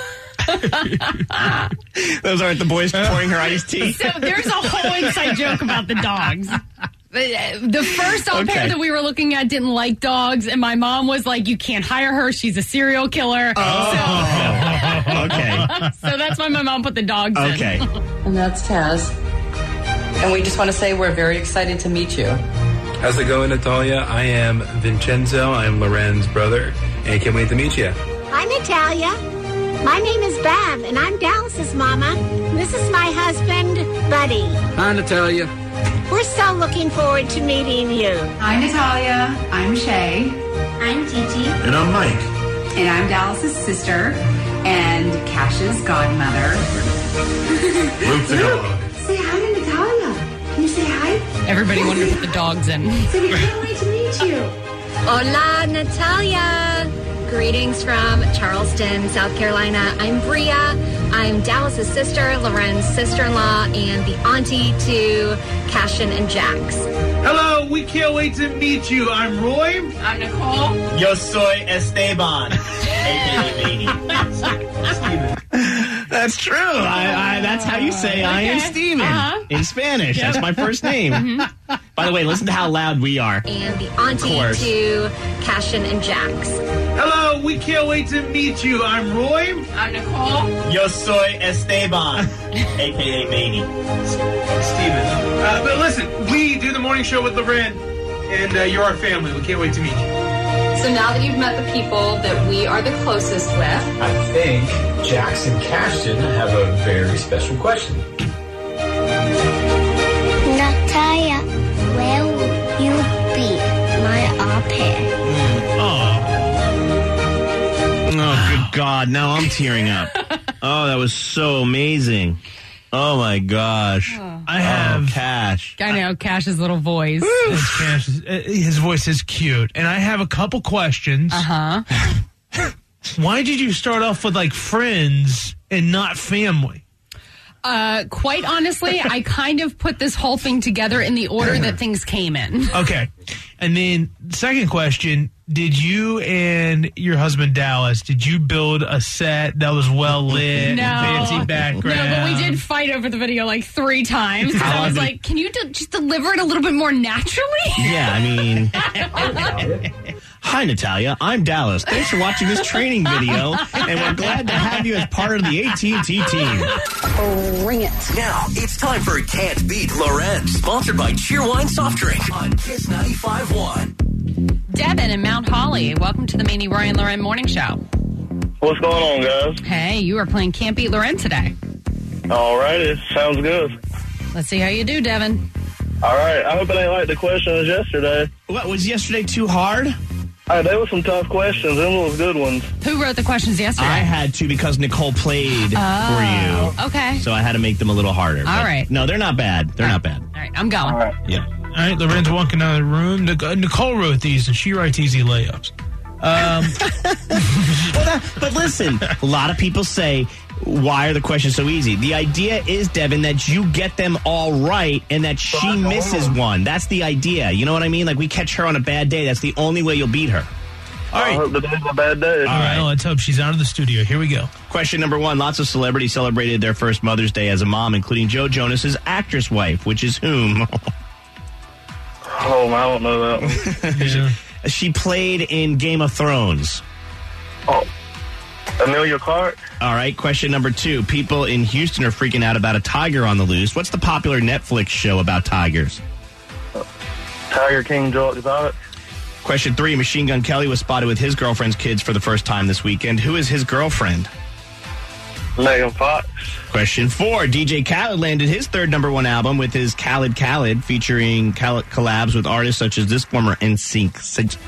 Those aren't the boys pouring her iced tea? So there's a whole inside joke about the dogs. The first au pair that we were looking at didn't like dogs, and my mom was like, you can't hire her. She's a serial killer. Okay. So that's why my mom put the dogs in. Okay. And that's Taz. And we just want to say we're very excited to meet you. How's it going, Natalia? I am Vincenzo. I am Loren's brother, and I can't wait to meet you. Hi, Natalia. My name is Bev, and I'm Dallas's mama. This is my husband, Buddy. Hi, Natalia. We're so looking forward to meeting you. Hi, Natalia. I'm Shay. I'm Gigi. And I'm Mike. And I'm Dallas's sister and Cash's godmother. Luke the dog. Say hi to Natalia. Can you say hi? Everybody wanted to put the dogs in. So we can't wait to meet you. Hola, Natalia. Greetings from Charleston, South Carolina. I'm Bria. I'm Dallas's sister, Loren's sister-in-law, and the auntie to Cashin and Jax. Hello, we can't wait to meet you. I'm Roy. I'm Nicole. Yo soy Esteban. That's true. That's how you say I am Steven in Spanish. That's my first name. By the way, listen to how loud we are. And the auntie to Cashin and Jax. Hello, we can't wait to meet you. I'm Roy. I'm Nicole. Yo soy Esteban, a.k.a. Maney. Steven. But listen, we do the morning show with Loren, and you're our family. We can't wait to meet you. So now that you've met the people that we are the closest with, I think Jax and Cashton have a very special question. Natalia, where will you be, my au pair? Oh, good God. Now I'm tearing up. Oh, that was so amazing. Oh, my gosh. I have Cash. I know, Cash's little voice. His voice is cute. And I have a couple questions. Uh-huh. Why did you start off with like friends and not family? Quite honestly, I kind of put this whole thing together in the order that things came in. Okay. And then second question, did you and your husband Dallas, did you build a set that was well lit, fancy background? No, but we did fight over the video like 3 times. Because I was like, can you just deliver it a little bit more naturally? Yeah, I mean... Hi, Natalia. I'm Dallas. Thanks for watching this training video, and we're glad to have you as part of the AT&T team. Bring it. Now, it's time for Can't Beat Loren, sponsored by Cheerwine Soft Drink on Kiss 95.1. Devin in Mount Holly, welcome to the Manny, Roy, and Loren Morning Show. What's going on, guys? Hey, you are playing Can't Beat Loren today. All right, it sounds good. Let's see how you do, Devin. All right, I hope it ain't like the questions yesterday. What, was yesterday too hard? There were some tough questions. Them was good ones. Who wrote the questions yesterday? I had to because Nicole played for you. Okay. So I had to make them a little harder. All right. No, they're not bad. They're not bad. All right, I'm going. All right. Yeah. All right, Loren's walking out of the room. Nicole wrote these, and she writes easy layups. But listen, a lot of people say, why are the questions so easy? The idea is, Devin, that you get them all right and that she misses one. That's the idea. You know what I mean? Like, we catch her on a bad day. That's the only way you'll beat her. All right. I hope today's a bad day. All right, let's hope she's out of the studio. Here we go. Question number 1. Lots of celebrities celebrated their first Mother's Day as a mom, including Joe Jonas's actress wife, which is whom? Oh, I don't know that one. She played in Game of Thrones. Oh, Amelia Clark? All right, question number 2. People in Houston are freaking out about a tiger on the loose. What's the popular Netflix show about tigers? Tiger King Joe Exotic. Question 3. Machine Gun Kelly was spotted with his girlfriend's kids for the first time this weekend. Who is his girlfriend? Megan Fox. Question 4. DJ Khaled landed his third #1 album with his Khaled, featuring collabs with artists such as this former NSYNC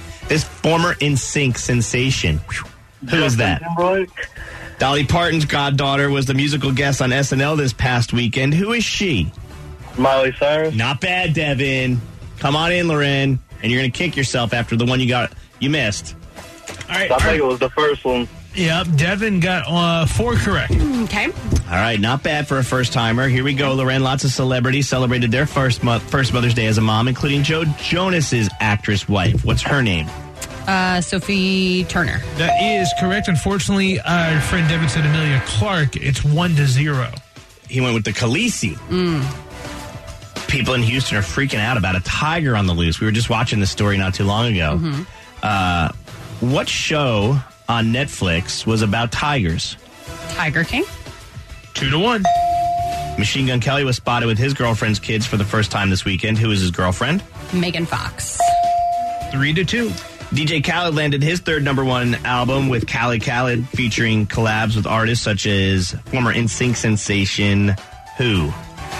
sensation. Who is that? Dolly Parton's goddaughter was the musical guest on SNL this past weekend. Who is she? Miley Cyrus. Not bad, Devin. Come on in, Loren. And you're going to kick yourself after the one you missed. All right. I think it was the first one. Yep, Devin got 4 correct. Okay. All right, not bad for a first-timer. Here we go, Loren. Lots of celebrities celebrated their first Mother's Day as a mom, including Joe Jonas's actress wife. What's her name? Sophie Turner. That is correct. Unfortunately, our friend Devin said Amelia Clark. It's 1-0. He went with the Khaleesi. People in Houston are freaking out about a tiger on the loose. We were just watching this story not too long ago. Mm-hmm. What show on Netflix was about tigers? Tiger King. 2-1. Machine Gun Kelly was spotted with his girlfriend's kids for the first time this weekend. Who is his girlfriend? Megan Fox. 3-2. DJ Khaled landed his third #1 album with Khaled, featuring collabs with artists such as former NSYNC sensation, who?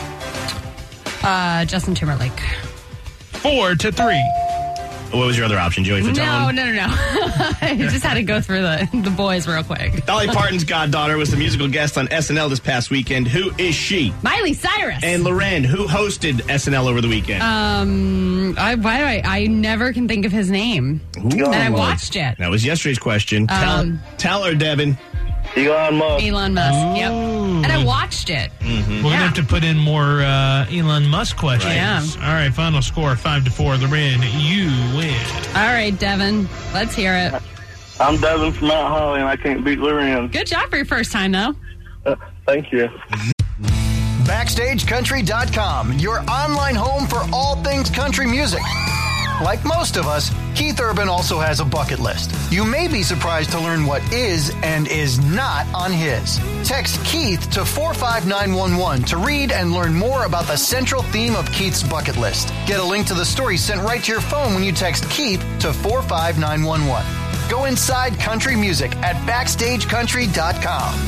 Justin Timberlake. 4-3. What was your other option, Joey Fatone? No. I just had to go through the boys real quick. Dolly Parton's goddaughter was the musical guest on SNL this past weekend. Who is she? Miley Cyrus. And Loren, who hosted SNL over the weekend? I never can think of his name. Ooh. And I watched it. That was yesterday's question. Tell her, Devin. Elon Musk. Yep. And I watched it. Mm-hmm. We're going to have to put in more Elon Musk questions. Yeah. All right, final score 5-4. Loren, you win. All right, Devin. Let's hear it. I'm Devin from Mount Holly, and I can't beat Loren. Good job for your first time, though. Thank you. BackstageCountry.com, your online home for all things country music. Like most of us, Keith Urban also has a bucket list. You may be surprised to learn what is and is not on his. Text Keith to 45911 to read and learn more about the central theme of Keith's bucket list. Get a link to the story sent right to your phone when you text Keith to 45911. Go inside country music at BackstageCountry.com.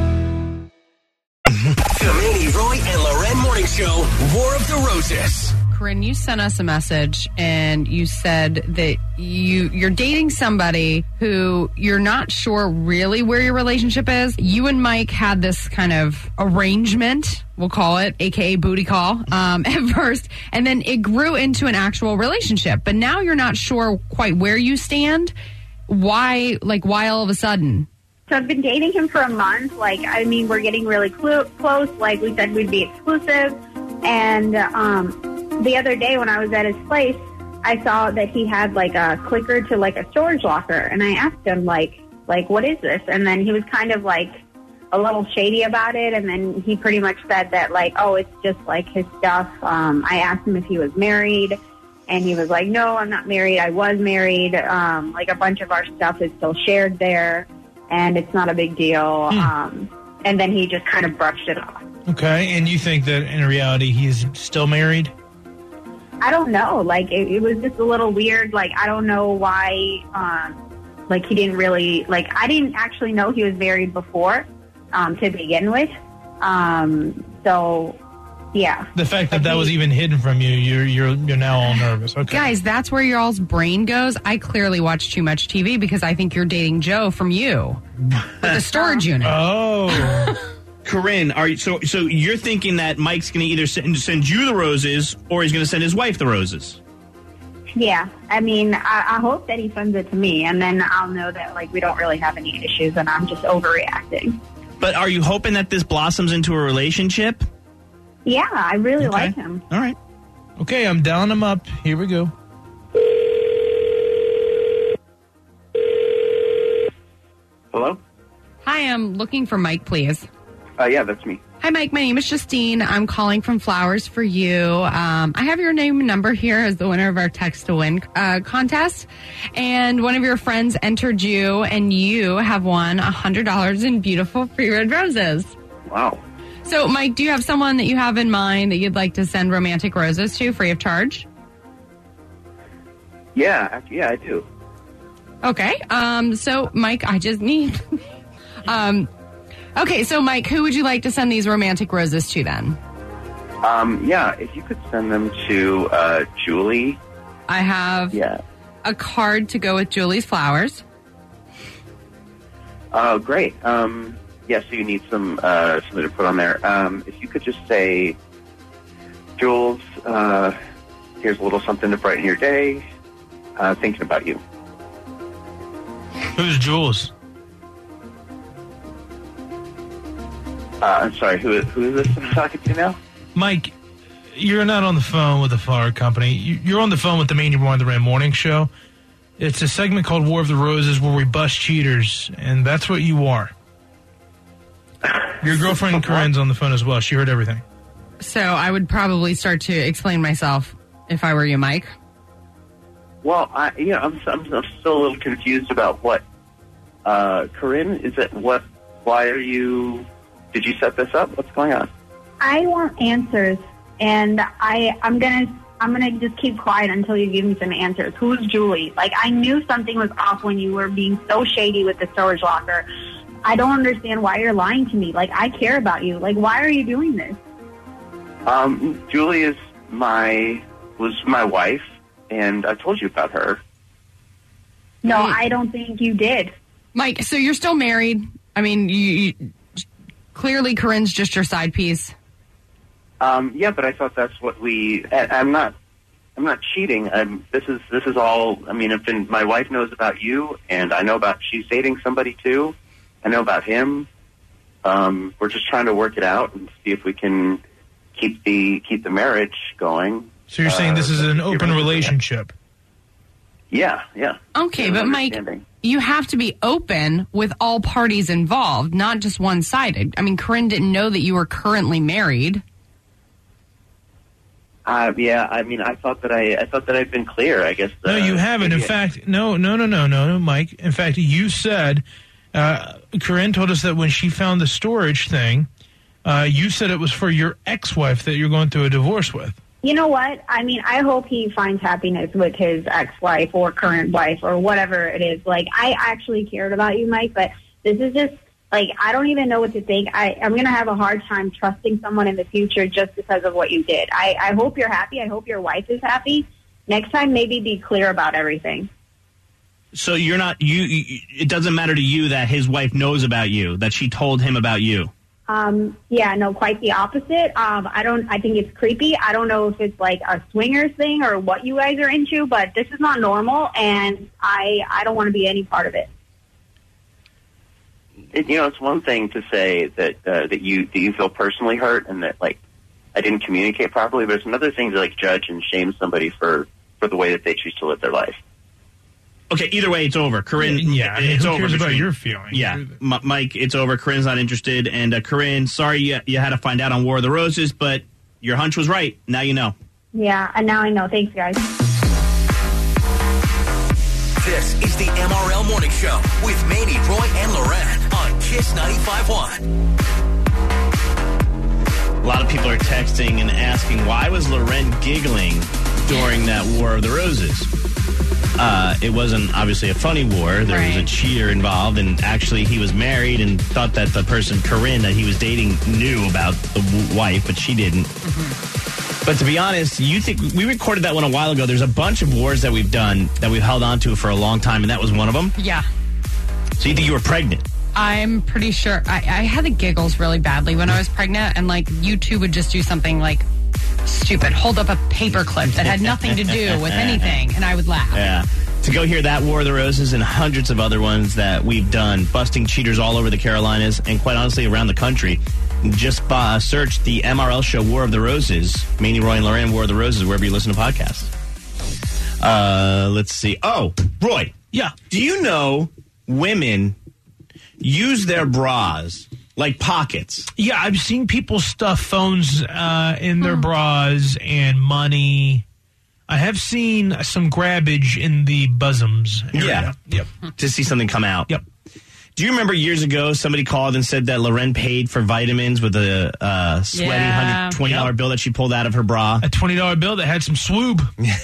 The Manny, Roy, and Loren Morning Show, War of the Roses. Corinne, you sent us a message and you said that you're dating somebody who you're not sure really where your relationship is. You and Mike had this kind of arrangement, we'll call it, aka booty call, at first, and then it grew into an actual relationship. But now you're not sure quite where you stand. Why all of a sudden? So I've been dating him for a month. We're getting really close. Like we said, we'd be exclusive. And the other day when I was at his place, I saw that he had like a clicker to like a storage locker. And I asked him like, what is this? And then he was kind of like a little shady about it. And then he pretty much said that like, oh, it's just like his stuff. I asked him if he was married. And he was like, no, I'm not married. I was married. Like a bunch of our stuff is still shared there. And it's not a big deal. And then he just kind of brushed it off. Okay, and you think that in reality he's still married? I don't know. Like, it was just a little weird. Like, I don't know why, he didn't really, I didn't actually know he was married before to begin with. So, yeah. The fact that was even hidden from you, you're now all nervous. Okay. Guys, that's where y'all's brain goes. I clearly watch too much TV because I think you're dating Joe from You with the storage unit. Oh. Corinne, so you're thinking that Mike's going to either send you the roses or he's going to send his wife the roses? Yeah. I mean, I hope that he sends it to me, and then I'll know that, we don't really have any issues and I'm just overreacting. But are you hoping that this blossoms into a relationship? Yeah, I really like him. All right. Okay, I'm dialing him up. Here we go. Hello? Hi, I'm looking for Mike, please. Yeah, that's me. Hi, Mike. My name is Justine. I'm calling from Flowers for You. I have your name and number here as the winner of our Text to Win contest. And one of your friends entered you, and you have won $100 in beautiful free red roses. Wow. So, Mike, do you have someone that you have in mind that you'd like to send romantic roses to free of charge? Yeah, I do. Okay. So, Mike, I just need... Okay, so Mike, who would you like to send these romantic roses to then? Yeah, if you could send them to Julie. I have a card to go with Julie's flowers. Oh, great. Yeah, so you need something to put on there. If you could just say, Jules, here's a little something to brighten your day. Thinking about you. Who's Jules? I'm sorry, who is this I'm talking to now? Mike, you're not on the phone with the flower company. You're on the phone with the Mandy Roy and Loren Morning Show. It's a segment called War of the Roses where we bust cheaters, and that's what you are. Your girlfriend Corinne's on the phone as well. She heard everything. So I would probably start to explain myself if I were you, Mike. Well, I'm still a little confused about what Corinne, is it what? Why are you? Did you set this up? What's going on? I want answers, and I'm gonna just keep quiet until you give me some answers. Who's Julie? I knew something was off when you were being so shady with the storage locker. I don't understand why you're lying to me. I care about you. Why are you doing this? Julie was my wife, and I told you about her. No, I don't think you did. Mike, so you're still married. I mean, you clearly Corinne's just your side piece. Yeah, but I thought that's what I'm not cheating. This is all. I mean, my wife knows about you, and I know about she's dating somebody too. I know about him. We're just trying to work it out and see if we can keep the marriage going. So you're saying this is an open relationship? Yeah. Okay, but Mike, you have to be open with all parties involved, not just one-sided. I mean, Corinne didn't know that you were currently married. Yeah. I mean, I thought that I'd been clear. I guess. No, you haven't. In fact, no, Mike. In fact, you said Corinne told us that when she found the storage thing, you said it was for your ex-wife that you're going through a divorce with. You know what? I mean, I hope he finds happiness with his ex-wife or current wife or whatever it is. I actually cared about you, Mike, but this is just Like, I don't even know what to think. I'm going to have a hard time trusting someone in the future just because of what you did. I hope you're happy. I hope your wife is happy. Next time, maybe be clear about everything. So you're not it doesn't matter to you that his wife knows about you, that she told him about you. Yeah, no, quite the opposite. I think it's creepy. I don't know if it's like a swingers thing or what you guys are into, but this is not normal, and I don't want to be any part of it. It's one thing to say that you feel personally hurt and that, like, I didn't communicate properly, but it's another thing to, like, judge and shame somebody for the way that they choose to live their life. Okay, either way, it's over. Corinne, it's who over. cares about your feelings? Yeah, Mike, it's over. Corinne's not interested. And Corinne, sorry you had to find out on War of the Roses, but your hunch was right. Now you know. Yeah, and now I know. Thanks, guys. This is the MRL Morning Show with Manny, Roy, and Loren on Kiss 95.1. A lot of people are texting and asking, why was Loren giggling during that War of the Roses? It wasn't obviously a funny war. There was a cheater involved, and actually he was married and thought that the person, Corinne, that he was dating knew about the wife, but she didn't. Mm-hmm. But to be honest, you think we recorded that one a while ago. There's a bunch of wars that we've done that we've held on to for a long time, and that was one of them? Yeah. So you think you were pregnant? I'm pretty sure. I had the giggles really badly when I was pregnant, and like YouTube would just do something like stupid, hold up a paper clip that had nothing to do with anything, and I would laugh. Yeah. To go hear that War of the Roses and hundreds of other ones that we've done, busting cheaters all over the Carolinas and quite honestly around the country, just search the MRL show War of the Roses, Manny, Roy, and Loren, War of the Roses, wherever you listen to podcasts. Let's see. Oh, Roy. Yeah. Do you know women use their bras like pockets? Yeah, I've seen people stuff phones in their bras and money. I have seen some grabbage in the bosoms area. Yeah. Yep. To see something come out. Yep. Do you remember years ago somebody called and said that Loren paid for vitamins with a sweaty $120 bill that she pulled out of her bra? A $20 bill that had some swoob.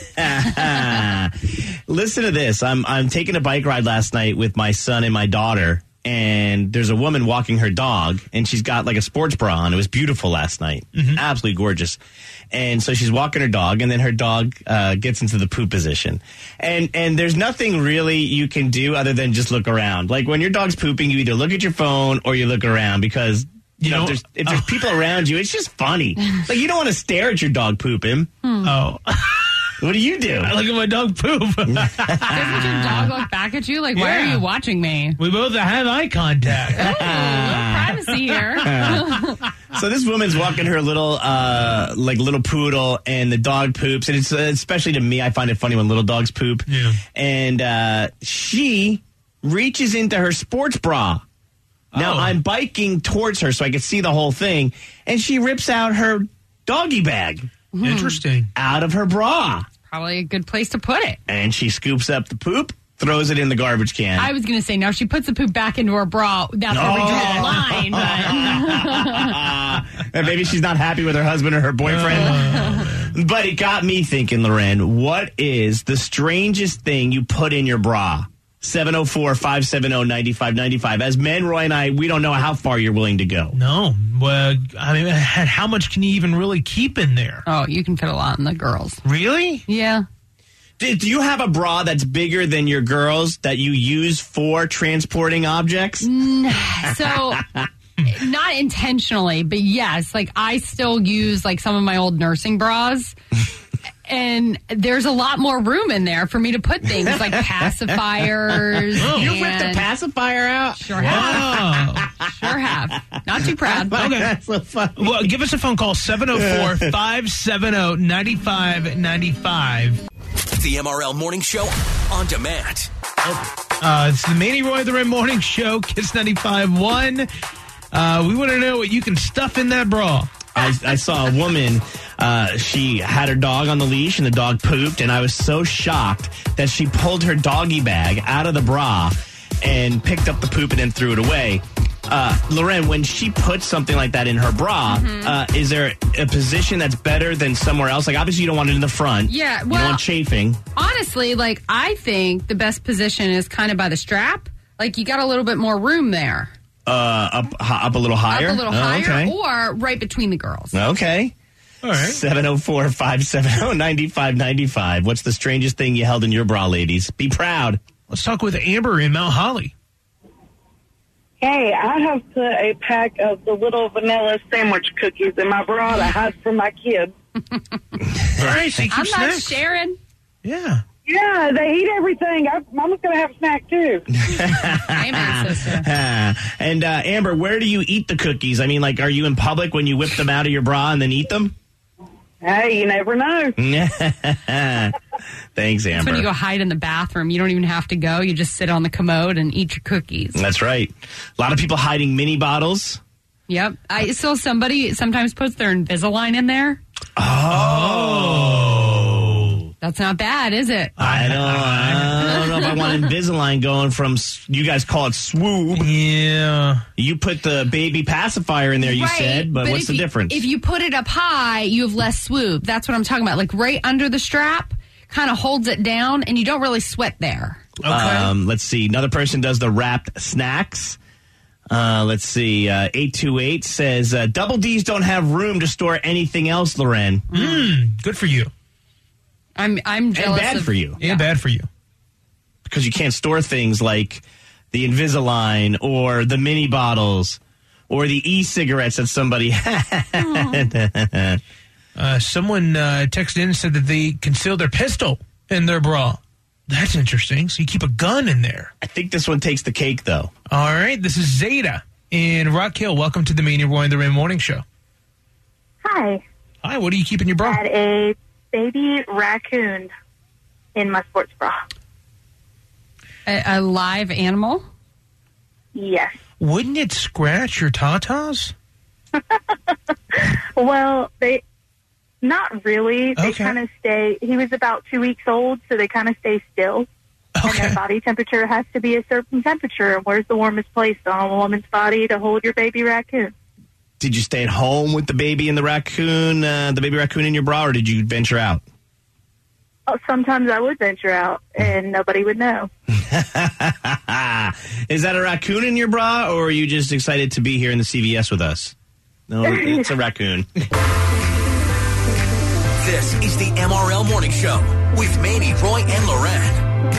Listen to this. I'm taking a bike ride last night with my son and my daughter, and there's a woman walking her dog, and she's got like a sports bra on. It was beautiful last night. Mm-hmm. Absolutely gorgeous. And so she's walking her dog, and then her dog gets into the poop position. And there's nothing really you can do other than just look around. Like when your dog's pooping, you either look at your phone or you look around because, you know, if there's people around you, it's just funny. Like you don't want to stare at your dog pooping. Oh. What do you do? I look at my dog poop. Doesn't your dog look back at you? Like, why are you watching me? We both have eye contact. Little privacy here. So this woman's walking her little poodle, and the dog poops. And it's especially to me, I find it funny when little dogs poop. Yeah. And she reaches into her sports bra. Now I'm biking towards her so I can see the whole thing, and she rips out her doggy bag. Interesting. Out of her bra. Probably a good place to put it. And she scoops up the poop, throws it in the garbage can. I was going to say, now she puts the poop back into her bra. That's where we draw the line. But and maybe she's not happy with her husband or her boyfriend. But it got me thinking, Loren, what is the strangest thing you put in your bra? 704-570-9595. As men, Roy and I, we don't know how far you're willing to go. No. Well, I mean, how much can you even really keep in there? Oh, you can fit a lot in the girls. Really? Yeah. Do you have a bra that's bigger than your girls that you use for transporting objects? So, not intentionally, but yes. Like, I still use, like, some of my old nursing bras. And there's a lot more room in there for me to put things like pacifiers. You ripped the pacifier out? Sure have. Sure have. Not too proud. Okay. That's so funny. Well, give us a phone call, 704-570-9595. The MRL Morning Show on demand. It's the Manny Roy the Red Morning Show, Kiss 95.1. We want to know what you can stuff in that bra. I saw a woman, she had her dog on the leash and the dog pooped, and I was so shocked that she pulled her doggy bag out of the bra and picked up the poop and then threw it away. Loren, when she puts something like that in her bra, is there a position that's better than somewhere else? Like, obviously, you don't want it in the front. Yeah, you don't want chafing. Honestly, like, I think the best position is kind of by the strap. Like, you got a little bit more room there. Up a little higher? Up a little higher, Okay. or right between the girls. Okay. All right. 704-570-9595. What's the strangest thing you held in your bra, ladies? Be proud. Let's talk with Amber in Mount Holly. Hey, I have put a pack of the little vanilla sandwich cookies in my bra to hide from my kids. All right, so you keep I'm not snacks. sharing. Yeah. Yeah, they eat everything. Mama's going to have a snack, too. Amen, sister. And Amber, where do you eat the cookies? I mean, like, are you in public when you whip them out of your bra and then eat them? Hey, you never know. Thanks, It's Amber. when you go hide in the bathroom. You don't even have to go. You just sit on the commode and eat your cookies. That's right. A lot of people hiding mini bottles. Yep. I saw somebody sometimes puts their Invisalign in there. Oh. That's not bad, is it? I don't know if I want Invisalign going from, you guys call it swoop. Yeah. You put the baby pacifier in there, you Right, said, but what's the difference? If you put it up high, you have less swoop. That's what I'm talking about. Like right under the strap, kind of holds it down, and you don't really sweat there. Okay. Let's see. Another person does the wrapped snacks. Let's see. 828 says, Double D's don't have room to store anything else, Loren. Good for you. I'm jealous. And bad for you. Yeah, bad for you. Because you can't store things like the Invisalign or the mini bottles or the e-cigarettes that somebody had. Someone texted in and said that they conceal their pistol in their bra. That's interesting. So you keep a gun in there. I think this one takes the cake, though. All right. This is Zeta in Rock Hill. Welcome to the Manny Roy and the Ram Morning Show. Hi. Hi. What do you keep in your bra? I had a baby raccoon in my sports bra. A live animal? Yes. Wouldn't it scratch your tatas? Well, not really. They Okay. kind of stay. He was about 2 weeks old, so they kind of stay still. And their body temperature has to be a certain temperature. And where's the warmest place on a woman's body to hold your baby raccoon? Did you stay at home with the baby and the baby raccoon in your bra, or did you venture out? Oh, sometimes I would venture out, and nobody would know. Is that a raccoon in your bra, or are you just excited to be here in the CVS with us? No, it's a raccoon. This is the MRL Morning Show with Manny, Roy, and Loren.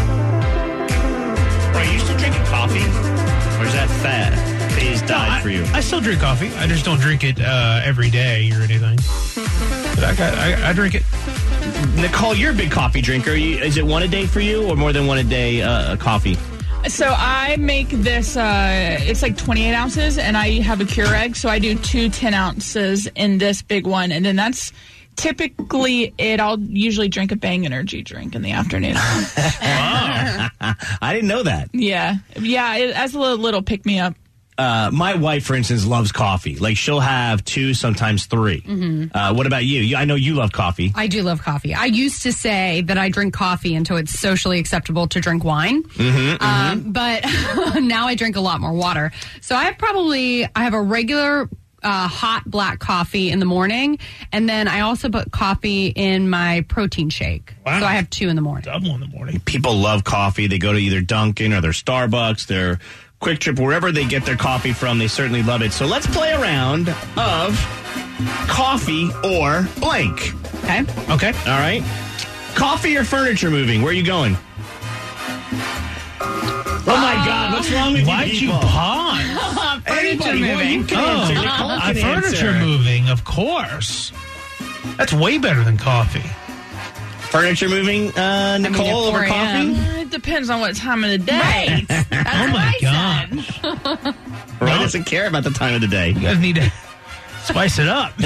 Are you still drinking coffee? Or is that phase died for you? I still drink coffee. I just don't drink it every day or anything. But I drink it. Nicole, you're a big coffee drinker. Is it one a day for you, or more than one a day coffee? So I make this, it's like 28 ounces, and I have a Keurig, so I do 2 10 ounces in this big one, and then that's typically it. I'll usually drink a Bang energy drink in the afternoon. Wow. I didn't know that. Yeah, as a little pick-me-up. My wife, for instance, loves coffee. Like, she'll have 2, sometimes 3. Mm-hmm. What about you? I know you love coffee. I do love coffee. I used to say that I drink coffee until it's socially acceptable to drink wine. But now I drink a lot more water. So I have a regular hot black coffee in the morning, and then I also put coffee in my protein shake. Wow. So I have 2 in the morning. Double in the morning. People love coffee. They go to either Dunkin' or their Starbucks, their Quick Trip, wherever they get their coffee from. They certainly love it. So let's play a round of coffee or blank. Okay. Okay. All right. Coffee or furniture moving? Where are you going? Oh, my God. What's wrong with Why'd you you people? pause? Furniture moving. You can answer. Nicole can Furniture answer. moving, of course. That's way better than coffee. Furniture moving, Nicole, over coffee? It depends on what time of the day. That's Oh, my God. Roy doesn't care about the time of the day. You guys need to spice it up.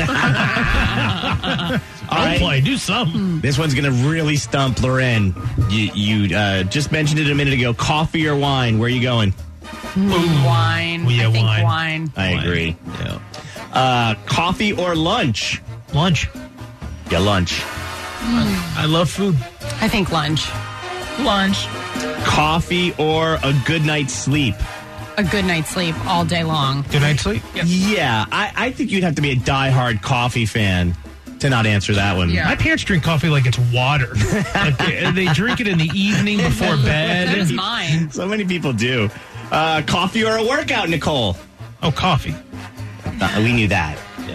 All right. Play, do something. This one's going to really stump Loren. You just mentioned it a minute ago. Coffee or wine? Where are you going? Wine. Yeah, I think wine. wine. I agree. Yeah. Coffee or lunch? Lunch. Yeah, lunch. I love food. I think lunch. Lunch. Coffee or a good night's sleep? A good night's sleep all day long. Good night's sleep? Yeah, I think you'd have to be a diehard coffee fan to not answer that one. Yeah. My parents drink coffee like it's water. Like they drink it in the evening before bed. That is mine. So many people do. Coffee or a workout, Nicole? Oh, coffee. We knew that.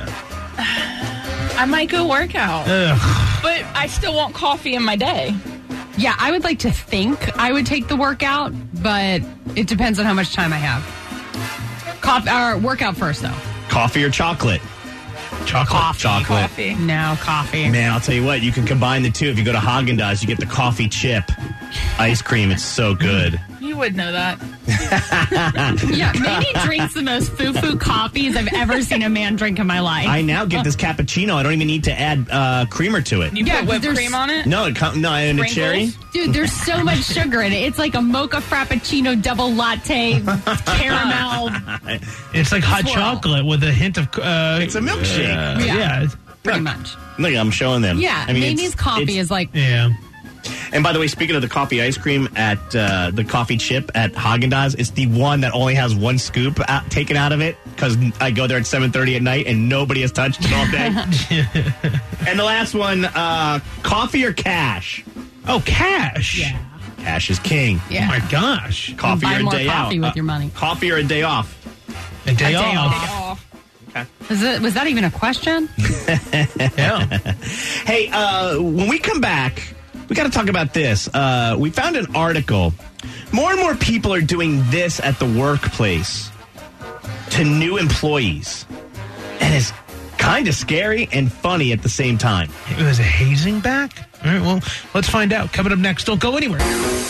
I might go work out. Ugh. But I still want coffee in my day. Yeah, I would like to think I would take the workout, but it depends on how much time I have. Workout first, though. Coffee or chocolate? Chocolate. Coffee. No, coffee. Man, I'll tell you what, you can combine the two. If you go to Haagen-Dazs, you get the coffee chip ice cream. It's so good. You would know that. Yeah, Manny drinks the most foo-foo coffees I've ever seen a man drink in my life. I now get this cappuccino. I don't even need to add creamer to it. You put whipped cream on it? No, and a cherry. Dude, there's so much sugar in it. It's like a mocha frappuccino double latte caramel. It's like hot swirl. chocolate with a hint of... it's a milkshake. Yeah. Pretty much. Look, I'm showing them. Yeah, Manny's coffee is like... Yeah. And by the way, speaking of the coffee ice cream at the coffee chip at Haagen-Dazs, it's the one that only has one scoop taken out of it because I go there at 7:30 at night and nobody has touched it all day. And the last one, coffee or cash? Oh, cash. Yeah. Cash is king. Yeah. Oh, my gosh. Coffee buy or a more day coffee out? with your money. Coffee or a day off? A day Day off. off. Okay. Was that even a question? Yeah. Hey, when we come back, we got to talk about this. We found an article. More and more people are doing this at the workplace to new employees. And it's kind of scary and funny at the same time. It was a hazing back? All right, well, let's find out. Coming up next. Don't go anywhere.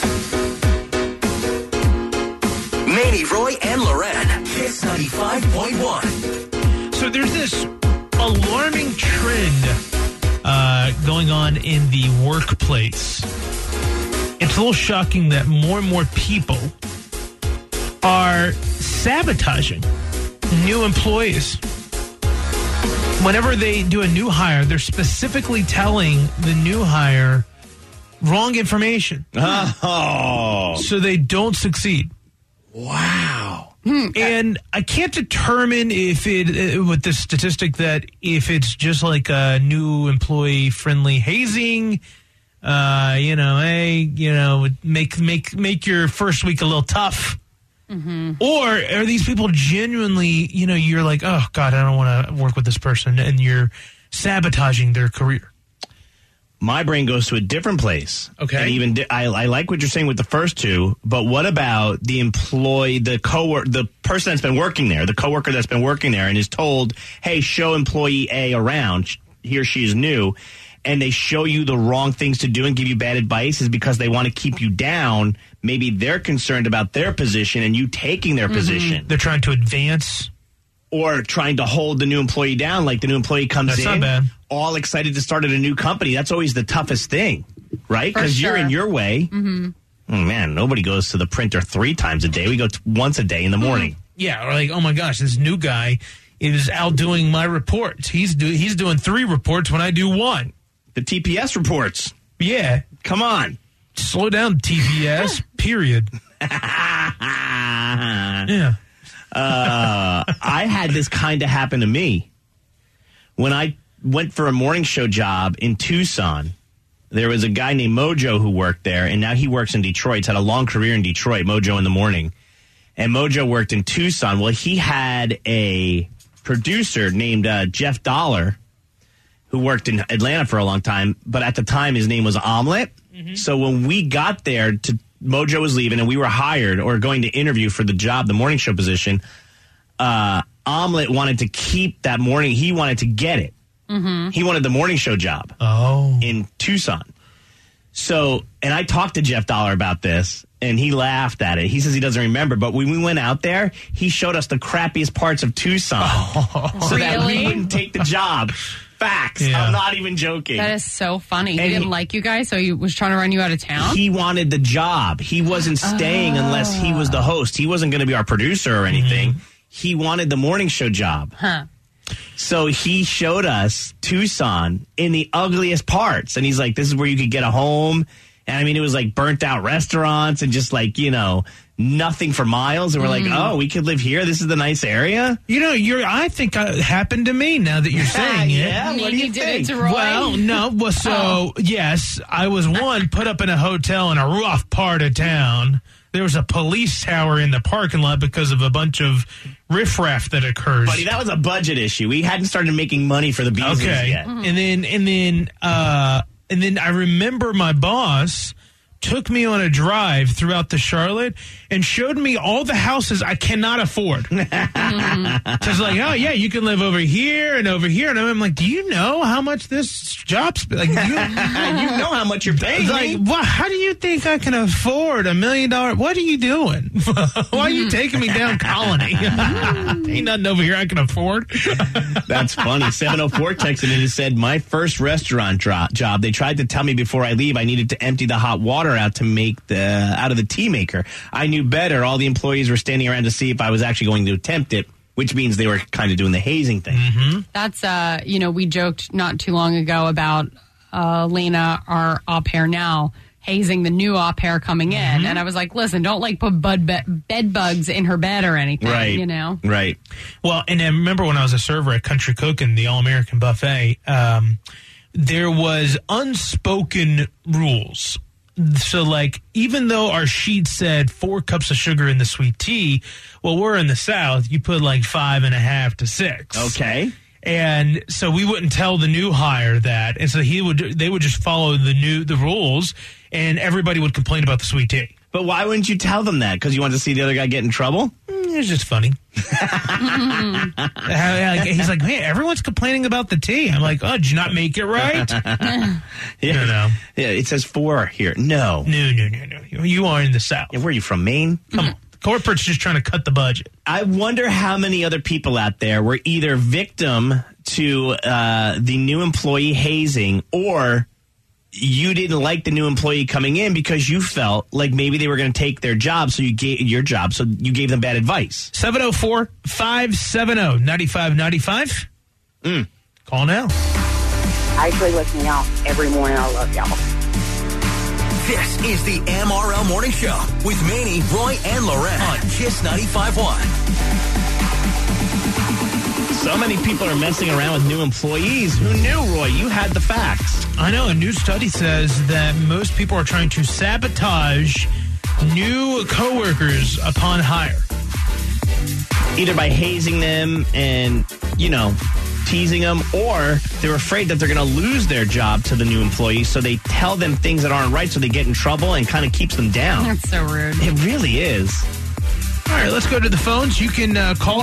Manny, Roy, and Loren. Kiss 95.1. So there's this alarming trend going on in the workplace. It's a little shocking that more and more people are sabotaging new employees. Whenever they do a new hire, they're specifically telling the new hire wrong information. Oh. So they don't succeed. Wow. And I can't determine if with this statistic that if it's just like a new employee friendly hazing, make your first week a little tough. Mm-hmm. Or are these people genuinely, you're like, oh God, I don't want to work with this person, and you're sabotaging their career? My brain goes to a different place. Okay. And even I like what you're saying with the first two, but what about the employee, the person that's been working there, the coworker that's been working there and is told, hey, show employee A around, he or she is new, and they show you the wrong things to do and give you bad advice is because they want to keep you down. Maybe they're concerned about their position and you taking their position. They're trying to advance. Or trying to hold the new employee down, like the new employee comes That's in, not bad. all excited to start at a new company. That's always the toughest thing, right? Because you're in your way. Mm-hmm. Oh, man, nobody goes to the printer 3 times a day. We go once a day in the morning. Yeah, or like, oh my gosh, this new guy is outdoing my reports. He's doing 3 reports when I do 1. The TPS reports. Yeah. Come on. Slow down, TPS, period. Yeah. I had this kind of happen to me. When I went for a morning show job in Tucson, there was a guy named Mojo who worked there, and now he works in Detroit. He's had a long career in Detroit, Mojo in the morning. And Mojo worked in Tucson. Well, he had a producer named Jeff Dollar who worked in Atlanta for a long time, but at the time his name was Omelet. Mm-hmm. So when we got there, Mojo was leaving and we were hired or going to interview for the job, the morning show position, Omelet wanted to keep that morning. He wanted to get it. Mm-hmm. He wanted the morning show job in Tucson. So, and I talked to Jeff Dollar about this, and he laughed at it. He says he doesn't remember, but when we went out there, he showed us the crappiest parts of Tucson so that we wouldn't take the job. Facts. Yeah. I'm not even joking. That is so funny. He didn't like you guys, so he was trying to run you out of town? He wanted the job. He wasn't staying unless he was the host. He wasn't going to be our producer or anything. Mm-hmm. He wanted the morning show job. Huh. So he showed us Tucson in the ugliest parts. And he's like, this is where you could get a home And I mean, it was like burnt out restaurants and just like, nothing for miles. And we're like, oh, we could live here. This is the nice area. I think it happened to me now that you're saying it. Yeah, what do you think? Well, no. Well, so, yes, I was put up in a hotel in a rough part of town. There was a police tower in the parking lot because of a bunch of riffraff that occurs. Buddy, that was a budget issue. We hadn't started making money for the business yet. And then I remember my boss took me on a drive throughout the Charlotte and showed me all the houses I cannot afford. So it's like, oh, yeah, you can live over here and over here. And I'm like, do you know how much this job's... Like, you know how much you're paying. Like, how do you think I can afford $1 million? What are you doing? Why are you taking me down Colony? Ain't nothing over here I can afford. That's funny. 704 texted in and said, my first restaurant job, they tried to tell me before I leave I needed to empty the hot water out to make out of the tea maker. I knew better. All the employees were standing around to see if I was actually going to attempt it, which means they were kind of doing the hazing thing. Mm-hmm. That's, we joked not too long ago about Lena, our au pair now, hazing the new au pair coming in. Mm-hmm. And I was like, listen, don't put bed bugs in her bed or anything, right. Right. Well, and I remember when I was a server at Country Cookin', the All-American Buffet, there was unspoken rules. So, even though our sheet said 4 cups of sugar in the sweet tea, well, we're in the South. You put 5.5 to 6. Okay. And so we wouldn't tell the new hire that, and so they would just follow the rules, and everybody would complain about the sweet tea. But why wouldn't you tell them that? Because you want to see the other guy get in trouble? It's just funny. He's like, man, everyone's complaining about the tea. I'm like, oh, did you not make it right? Yeah, it says 4 here. No. You are in the South. Yeah, where are you from, Maine? Come on. Corporate's just trying to cut the budget. I wonder how many other people out there were either victim to the new employee hazing, or you didn't like the new employee coming in because you felt like maybe they were going to take their job, so you gave them bad advice. 704-570-9595. Call now. I actually listen to y'all every morning. I love y'all. This is the MRL Morning Show with Manny, Roy, and Loren on Kiss 95.1. So many people are messing around with new employees. Who knew, Roy? You had the facts. I know. A new study says that most people are trying to sabotage new coworkers upon hire. Either by hazing them and, teasing them, or they're afraid that they're going to lose their job to the new employees, so they tell them things that aren't right so they get in trouble and kind of keeps them down. That's so rude. It really is. All right, let's go to the phones. You can call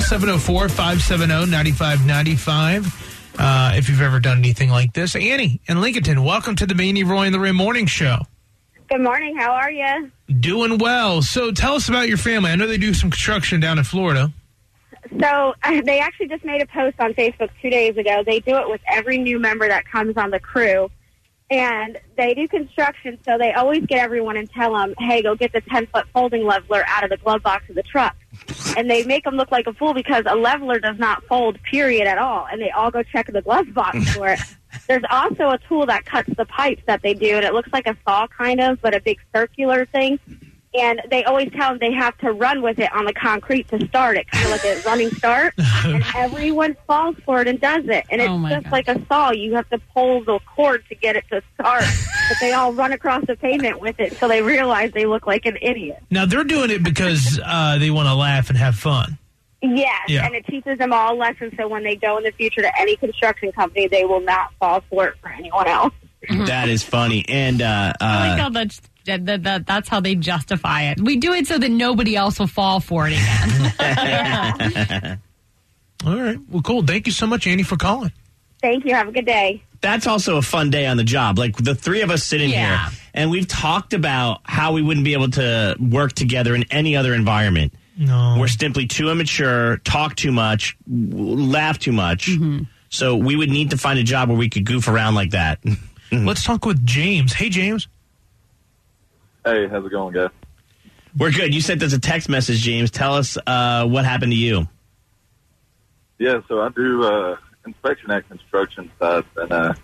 704-570-9595 if you've ever done anything like this. Annie in Lincolnton, welcome to the Manny, Roy, and Loren Morning Show. Good morning. How are you? Doing well. So tell us about your family. I know they do some construction down in Florida. So they actually just made a post on Facebook 2 days ago. They do it with every new member that comes on the crew. And they do construction, so they always get everyone and tell them, hey, go get the 10-foot folding leveler out of the glove box of the truck. And they make them look like a fool because a leveler does not fold, period, at all. And they all go check the glove box for it. There's also a tool that cuts the pipes that they do, and it looks like a saw kind of, but a big circular thing. And they always tell them they have to run with it on the concrete to start it, kind of like a running start. And everyone falls for it and does it. And it's just like a saw. You have to pull the cord to get it to start. But they all run across the pavement with it until they realize they look like an idiot. Now, they're doing it because they want to laugh and have fun. Yes, yeah. And it teaches them all lessons, so when they go in the future to any construction company, they will not fall for it for anyone else. That is funny. And I like how that's how they justify it. We do it so that nobody else will fall for it again. All right. Well, cool. Thank you so much, Annie, for calling. Thank you. Have a good day. That's also a fun day on the job. Like the three of us sitting here, and we've talked about how we wouldn't be able to work together in any other environment. No. We're simply too immature, talk too much, laugh too much. Mm-hmm. So we would need to find a job where we could goof around like that. Let's talk with James. Hey, James. Hey, how's it going, guys? We're good. You sent us a text message, James. Tell us what happened to you. Yeah, so I do inspection at construction sites, and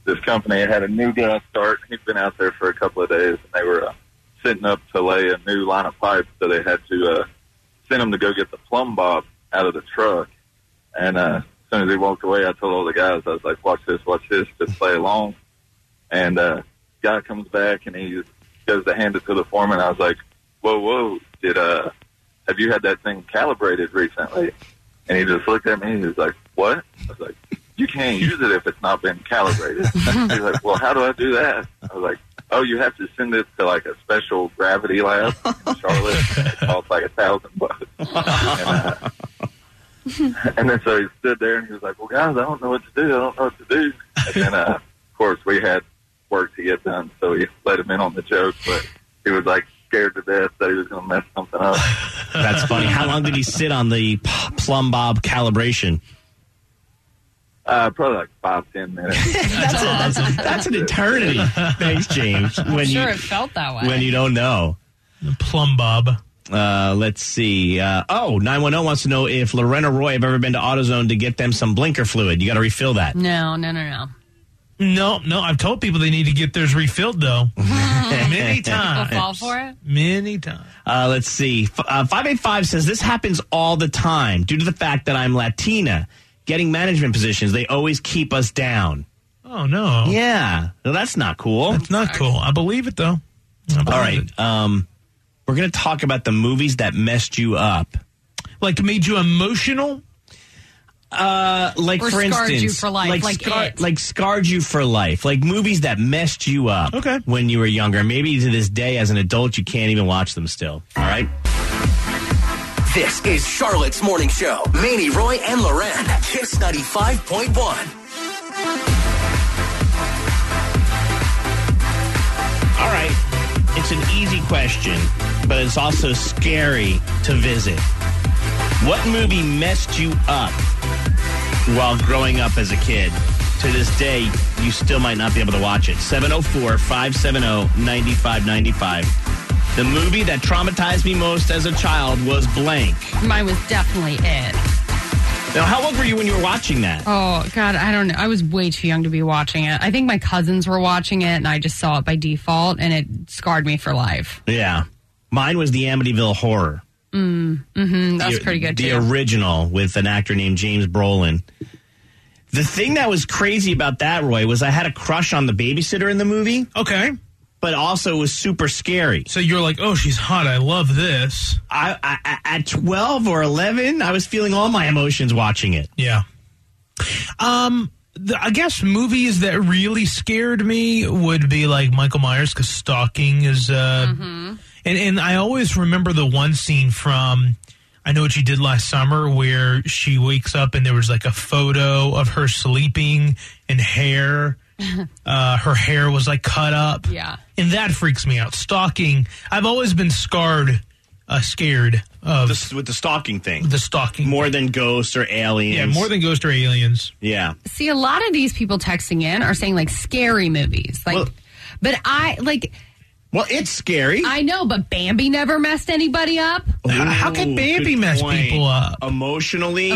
this company had a new guy start. He'd been out there for a couple of days, and they were setting up to lay a new line of pipe, so they had to send him to go get the plumb bob out of the truck. And as soon as he walked away, I told all the guys, I was like, watch this, just play along. And guy comes back, and he goes to hand it to the foreman. I was like, whoa, have you had that thing calibrated recently? And he just looked at me, he was like, what? I was like, you can't use it if it's not been calibrated. He's like, well, how do I do that? I was like, oh, you have to send it to like a special gravity lab in Charlotte. It costs like $1,000. And then so he stood there and he was like, well, guys, I don't know what to do. And then, of course, we had work to get done, so we let him in on the joke, but he was like scared to death that he was going to mess something up. That's funny. How long did he sit on the plumb bob calibration? Probably like 5-10 minutes. That's awesome. That's an eternity. Thanks, James. I'm sure it felt that way. When you don't know. The plumb bob. Let's see. 910 wants to know if Loren or Roy have ever been to AutoZone to get them some blinker fluid. You got to refill that. No. No, I've told people they need to get theirs refilled, though. Many times. People fall for it? Many times. Let's see. 585 says, this happens all the time due to the fact that I'm Latina. Getting management positions, they always keep us down. Oh, no. Yeah. Well, that's not cool. That's not cool. I believe it, though. All right. We're going to talk about the movies that messed you up. Like made you emotional? Like, or for scarred instance, you for life, like scarred you for life, like movies that messed you up when you were younger. Maybe to this day, as an adult, you can't even watch them still. All right. This is Charlotte's Morning Show. Manny, Roy, and Loren. Kiss 95.1. All right. It's an easy question, but it's also scary to visit. What movie messed you up while growing up as a kid? To this day, you still might not be able to watch it. 704-570-9595. The movie that traumatized me most as a child was blank. Mine was definitely it. Now, how old were you when you were watching that? Oh, God, I don't know. I was way too young to be watching it. I think my cousins were watching it, and I just saw it by default, and it scarred me for life. Yeah. Mine was the Amityville Horror. That's pretty good, too. The original with an actor named James Brolin. The thing that was crazy about that, Roy, was I had a crush on the babysitter in the movie. Okay. But also it was super scary. So you're like, oh, she's hot. I love this. I at 12 or 11, I was feeling all my emotions watching it. Yeah. I guess movies that really scared me would be like Michael Myers, because stalking is... And I always remember the one scene from I Know What You Did Last Summer where she wakes up and there was like a photo of her sleeping and hair. Her hair was like cut up. Yeah. And that freaks me out. Stalking. I've always been scared of with the stalking thing. The stalking. More than ghosts or aliens. Yeah, more than ghosts or aliens. Yeah. See, a lot of these people texting in are saying like scary movies. Like, but I like. Well, it's scary. I know, but Bambi never messed anybody up. How can Bambi mess people up? Emotionally?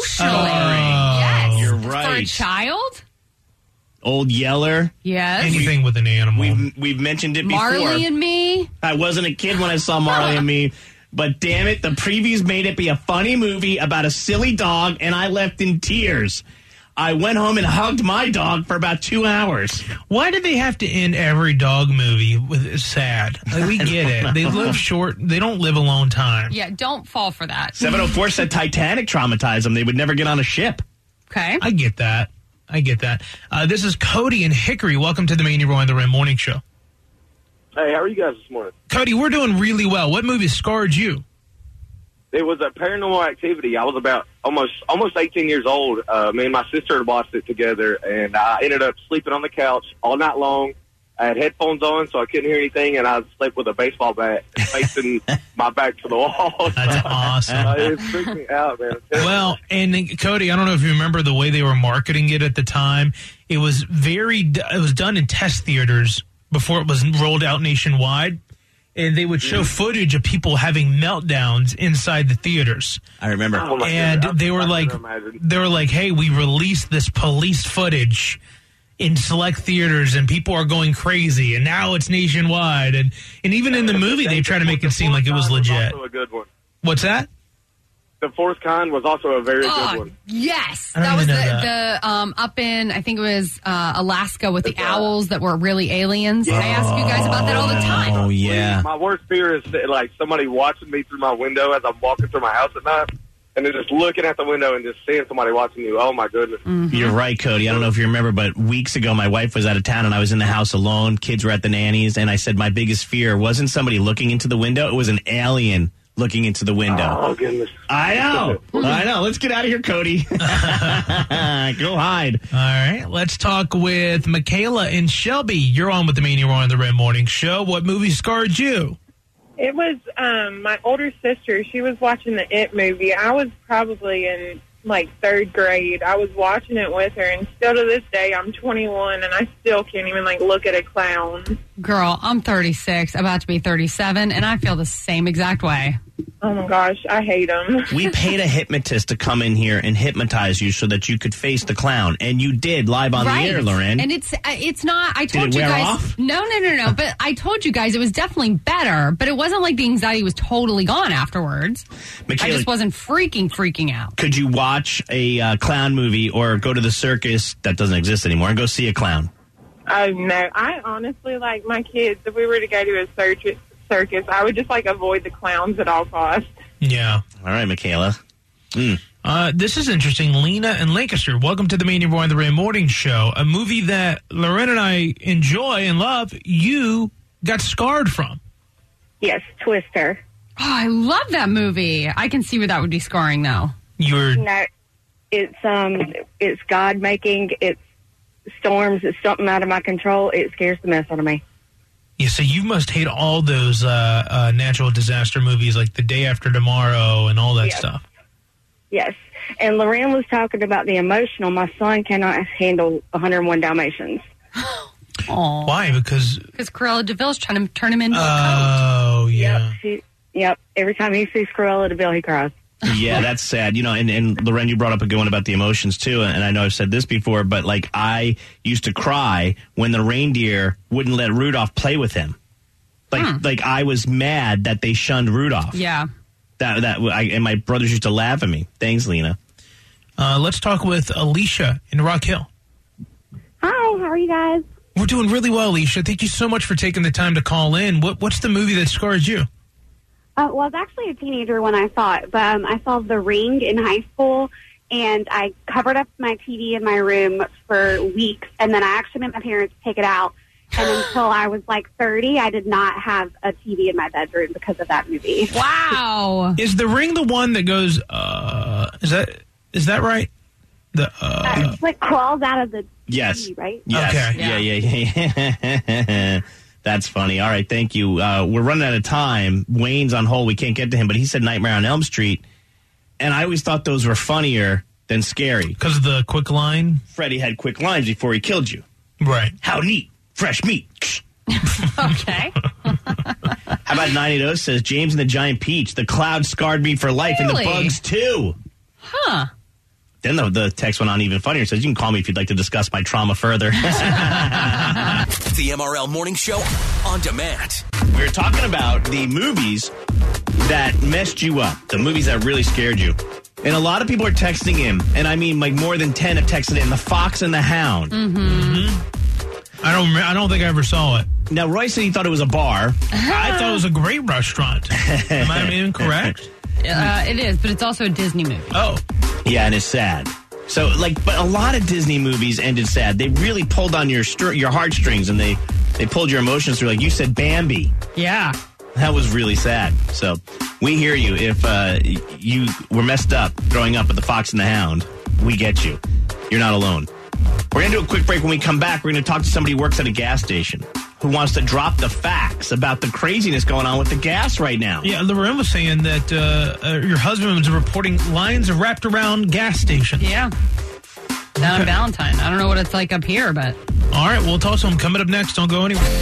Yes. You're right. For a child? Old Yeller. Yes. Anything with an animal. We've mentioned it before. Marley and Me. I wasn't a kid when I saw Marley and Me, but damn it, the previews made it be a funny movie about a silly dog, and I left in tears. I went home and hugged my dog for about 2 hours. Why do they have to end every dog movie with sad? Like, we get it. They live short. They don't live a long time. Yeah, don't fall for that. 704 said Titanic traumatized them. They would never get on a ship. Okay. I get that. This is Cody and Hickory. Welcome to the Manny, Roy, and Loren Morning Show. Hey, how are you guys this morning? Cody, we're doing really well. What movie scarred you? It was a Paranormal Activity. I was about almost 18 years old. Me and my sister watched it together, and I ended up sleeping on the couch all night long. I had headphones on, so I couldn't hear anything, and I slept with a baseball bat facing my back to the wall. That's awesome. It freaked me out, man. Well, and Cody, I don't know if you remember the way they were marketing it at the time. It was done in test theaters before it was rolled out nationwide. And they would show footage of people having meltdowns inside the theaters. I remember. And they were like, hey, we released this police footage in select theaters and people are going crazy, and now it's nationwide. And even in the movie, they try to make it seem like it was legit. Also a good one. What's that? The Fourth Kind was also a very good one. Yes. I don't That was even know the up in, I think it was Alaska with the owls that were really aliens. I ask you guys about that all the time. Oh, yeah. My worst fear is like somebody watching me through my window as I'm walking through my house at night, and then just looking at the window and just seeing somebody watching you. Oh, my goodness. Mm-hmm. You're right, Cody. I don't know if you remember, but weeks ago, my wife was out of town and I was in the house alone. Kids were at the nannies, and I said my biggest fear wasn't somebody looking into the window. It was an alien looking into the window. Oh, goodness. I know. Let's get out of here, Cody. Go hide. All right, let's talk with Michaela and Shelby. You're on with the Meanie Roy on the Red Morning Show. What movie scarred you? It was my older sister. She was watching the It movie. I was probably in like third grade. I was watching it with her, and still to this day, I'm 21, and I still can't even like look at a clown. Girl, I'm 36, about to be 37, and I feel the same exact way. Oh my gosh, I hate them. We paid a hypnotist to come in here and hypnotize you so that you could face the clown, and you did live on the air, Loren. And it's not. I told Did it you wear guys. off? No. But I told you guys it was definitely better. But it wasn't like the anxiety was totally gone afterwards. Michaela, I just wasn't freaking out. Could you watch a clown movie or go to the circus that doesn't exist anymore and go see a clown? Oh no, I honestly like my kids. If we were to go to a circus, I would just like avoid the clowns at all costs. Yeah. All right, Michaela. This is interesting. Lena and Lancaster, welcome to the Meanie Roy on the Ray Morning Show. A movie that Loren and I enjoy and love, you got scarred from. Yes, Twister. Oh, I love that movie. I can see where that would be scarring, though. No, it's God making. It's storms. It's something out of my control. It scares the mess out of me. Yeah, so you must hate all those natural disaster movies like The Day After Tomorrow and all that stuff. Yes. And Loren was talking about the emotional. My son cannot handle 101 Dalmatians. Aww. Why? Because Cruella de Vil's trying to turn him into a Oh, yeah. Yep. Every time he sees Cruella de Vil, he cries. Yeah, that's sad. You know, and Loren, you brought up a good one about the emotions, too. And I know I've said this before, but, like, I used to cry when the reindeer wouldn't let Rudolph play with him. Like I was mad that they shunned Rudolph. Yeah. And my brothers used to laugh at me. Thanks, Lena. Let's talk with Alicia in Rock Hill. Hi, how are you guys? We're doing really well, Alicia. Thank you so much for taking the time to call in. What's the movie that scarred you? Well, I was actually a teenager when I saw it, but I saw The Ring in high school, and I covered up my TV in my room for weeks, and then I actually made my parents take it out. And until I was like 30, I did not have a TV in my bedroom because of that movie. Wow. Is The Ring the one that goes, is that right? It like crawls out of the Yes. TV, right? Yes. Okay. Yeah. That's funny. All right, thank you. We're running out of time. Wayne's on hold. We can't get to him, but he said Nightmare on Elm Street. And I always thought those were funnier than scary. Because of the quick line? Freddy had quick lines before he killed you. Right. How neat. Fresh meat. Okay. How about 980 says, James and the Giant Peach, the cloud scarred me for life, Really? and the bugs too. Huh. Then the text went on even funnier. It says, you can call me if you'd like to discuss my trauma further. The MRL Morning Show on demand. We were talking about the movies that messed you up, the movies that really scared you. And a lot of people are texting in, and I mean like more than 10 have texted in, The Fox and the Hound. Mm-hmm. I don't think I ever saw it. Now, Roy said he thought it was a bar. I thought it was a great restaurant. Am I incorrect? It is, but it's also a Disney movie. Oh. Yeah, and it's sad. So, but a lot of Disney movies ended sad. They really pulled on your heartstrings, and they pulled your emotions through. Like you said, Bambi. Yeah. That was really sad. So, we hear you. If you were messed up growing up with The Fox and the Hound, we get you. You're not alone. We're going to do a quick break. When we come back, we're going to talk to somebody who works at a gas station who wants to drop the facts about the craziness going on with the gas right now. Yeah, Loren was saying that your husband was reporting lines wrapped around gas stations. Yeah. Down in Valentine. I don't know what it's like up here, but... All right, we'll talk to him. Coming up next. Don't go anywhere.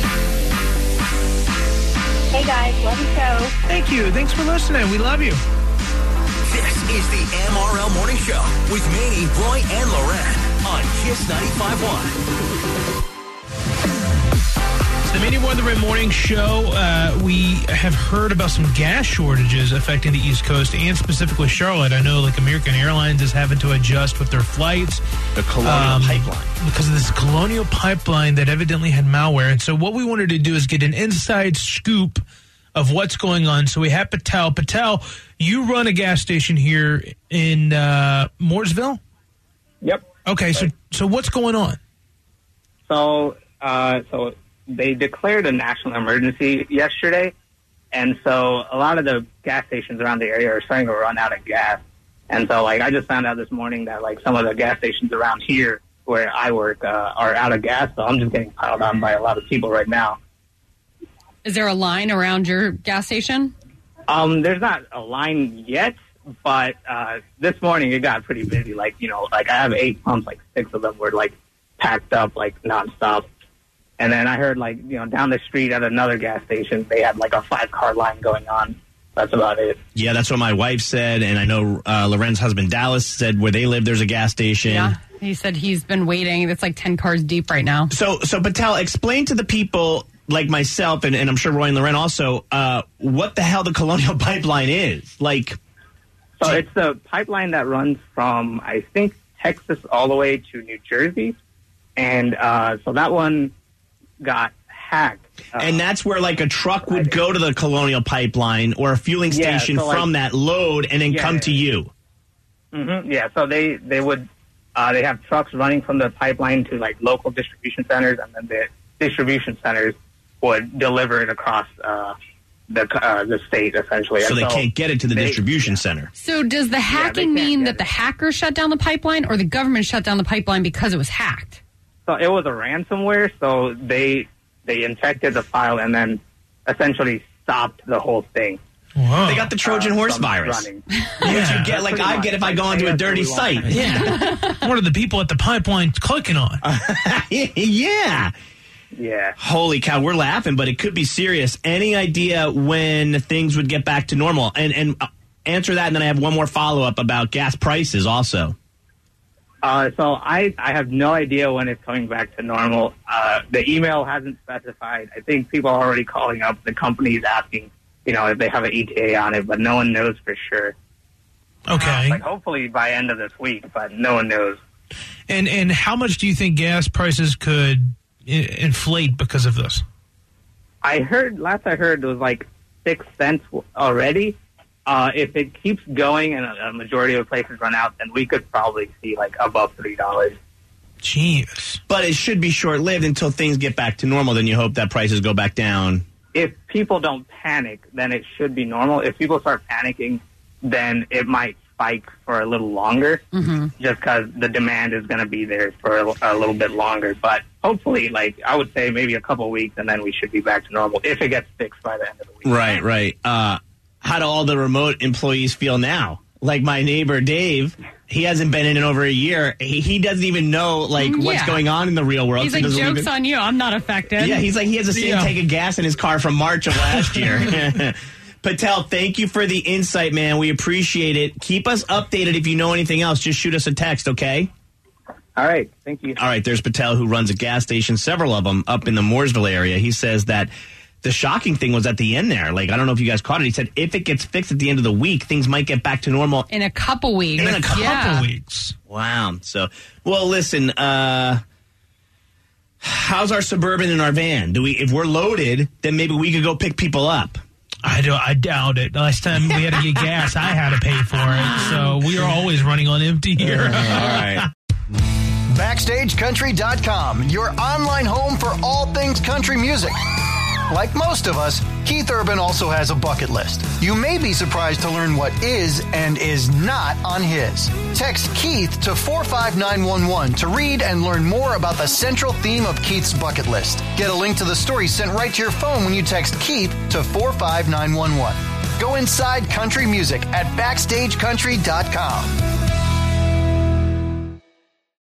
Hey, guys. Love the show. Thank you. Thanks for listening. We love you. This is the MRL Morning Show with Manny, Roy, and Loren on Kiss 95.1. The Many More Than Red Morning Show, we have heard about some gas shortages affecting the East Coast and specifically Charlotte. I know like American Airlines is having to adjust with their flights. The Colonial Pipeline. Because of this Colonial Pipeline that evidently had malware. And so what we wanted to do is get an inside scoop of what's going on. So we have Patel. Patel, you run a gas station here in Mooresville? Yep. Okay, so what's going on? So they declared a national emergency yesterday, and so a lot of the gas stations around the area are starting to run out of gas. And so, like, I just found out this morning that, like, some of the gas stations around here where I work are out of gas, so I'm just getting piled on by a lot of people right now. Is there a line around your gas station? There's not a line yet, but this morning it got pretty busy. Like, you know, like I have 8 pumps, like 6 of them were, like, packed up, like, nonstop. And then I heard, like, you know, down the street at another gas station, they had, like, a 5-car line going on. That's about it. Yeah, that's what my wife said, and I know Loren's husband, Dallas, said where they live, there's a gas station. Yeah, he said he's been waiting. It's like 10 cars deep right now. So Patel, explain to the people like myself, and I'm sure Roy and Loren also, what the hell the Colonial Pipeline is. Like, so it's the pipeline that runs from, I think, Texas all the way to New Jersey. And so that one got hacked. And that's where, like, a truck would go to the Colonial Pipeline or a fueling station from that load and then come to you. Mm-hmm. Yeah, so they would they have trucks running from the pipeline to, like, local distribution centers, and then the distribution centers would deliver it across the state, essentially. So they can't get it to the distribution center. So does the hacking mean that the hacker shut down the pipeline, or the government shut down the pipeline because it was hacked? So it was a ransomware, so they infected the file and then essentially stopped the whole thing. Whoa. They got the Trojan horse virus. Which you get, like I get if I go onto a dirty site. Yeah. What are the people at the pipeline clicking on? Yeah. Yeah. Holy cow, we're laughing, but it could be serious. Any idea when things would get back to normal? And answer that, and then I have one more follow-up about gas prices also. So I have no idea when it's coming back to normal. The email hasn't specified. I think people are already calling up the companies asking, you know, if they have an ETA on it, but no one knows for sure. Okay. Like hopefully by end of this week, but no one knows. And how much do you think gas prices could inflate because of this? Last I heard it was like 6 cents already. If it keeps going and a majority of places run out, then we could probably see like above $3. Jeez. But it should be short-lived until things get back to normal. Then you hope that prices go back down. If people don't panic, then it should be normal. If people start panicking, then it might spike for a little longer, just because the demand is going to be there for a little bit longer. But hopefully, like I would say, maybe a couple of weeks, and then we should be back to normal if it gets fixed by the end of the week. Right. How do all the remote employees feel now? Like my neighbor Dave, he hasn't been in over a year. He doesn't even know what's going on in the real world. He's like, joke's on you. I'm not affected. Yeah, he's like, he has the same tank of gas in his car from March of last year. Patel, thank you for the insight, man. We appreciate it. Keep us updated if you know anything else. Just shoot us a text, okay? All right. Thank you. All right. There's Patel, who runs a gas station, several of them up in the Mooresville area. He says that the shocking thing was at the end there. Like, I don't know if you guys caught it. He said if it gets fixed at the end of the week, things might get back to normal. In a couple weeks. In a couple weeks. Wow. So, well, listen, how's our Suburban and our van? If we're loaded, then maybe we could go pick people up. I doubt it. Last time we had to get gas, I had to pay for it. So we are always running on empty here. All right. BackstageCountry.com, your online home for all things country music. Like most of us, Keith Urban also has a bucket list. You may be surprised to learn what is and is not on his. Text Keith to 45911 to read and learn more about the central theme of Keith's bucket list. Get a link to the story sent right to your phone when you text Keith to 45911. Go inside country music at BackstageCountry.com.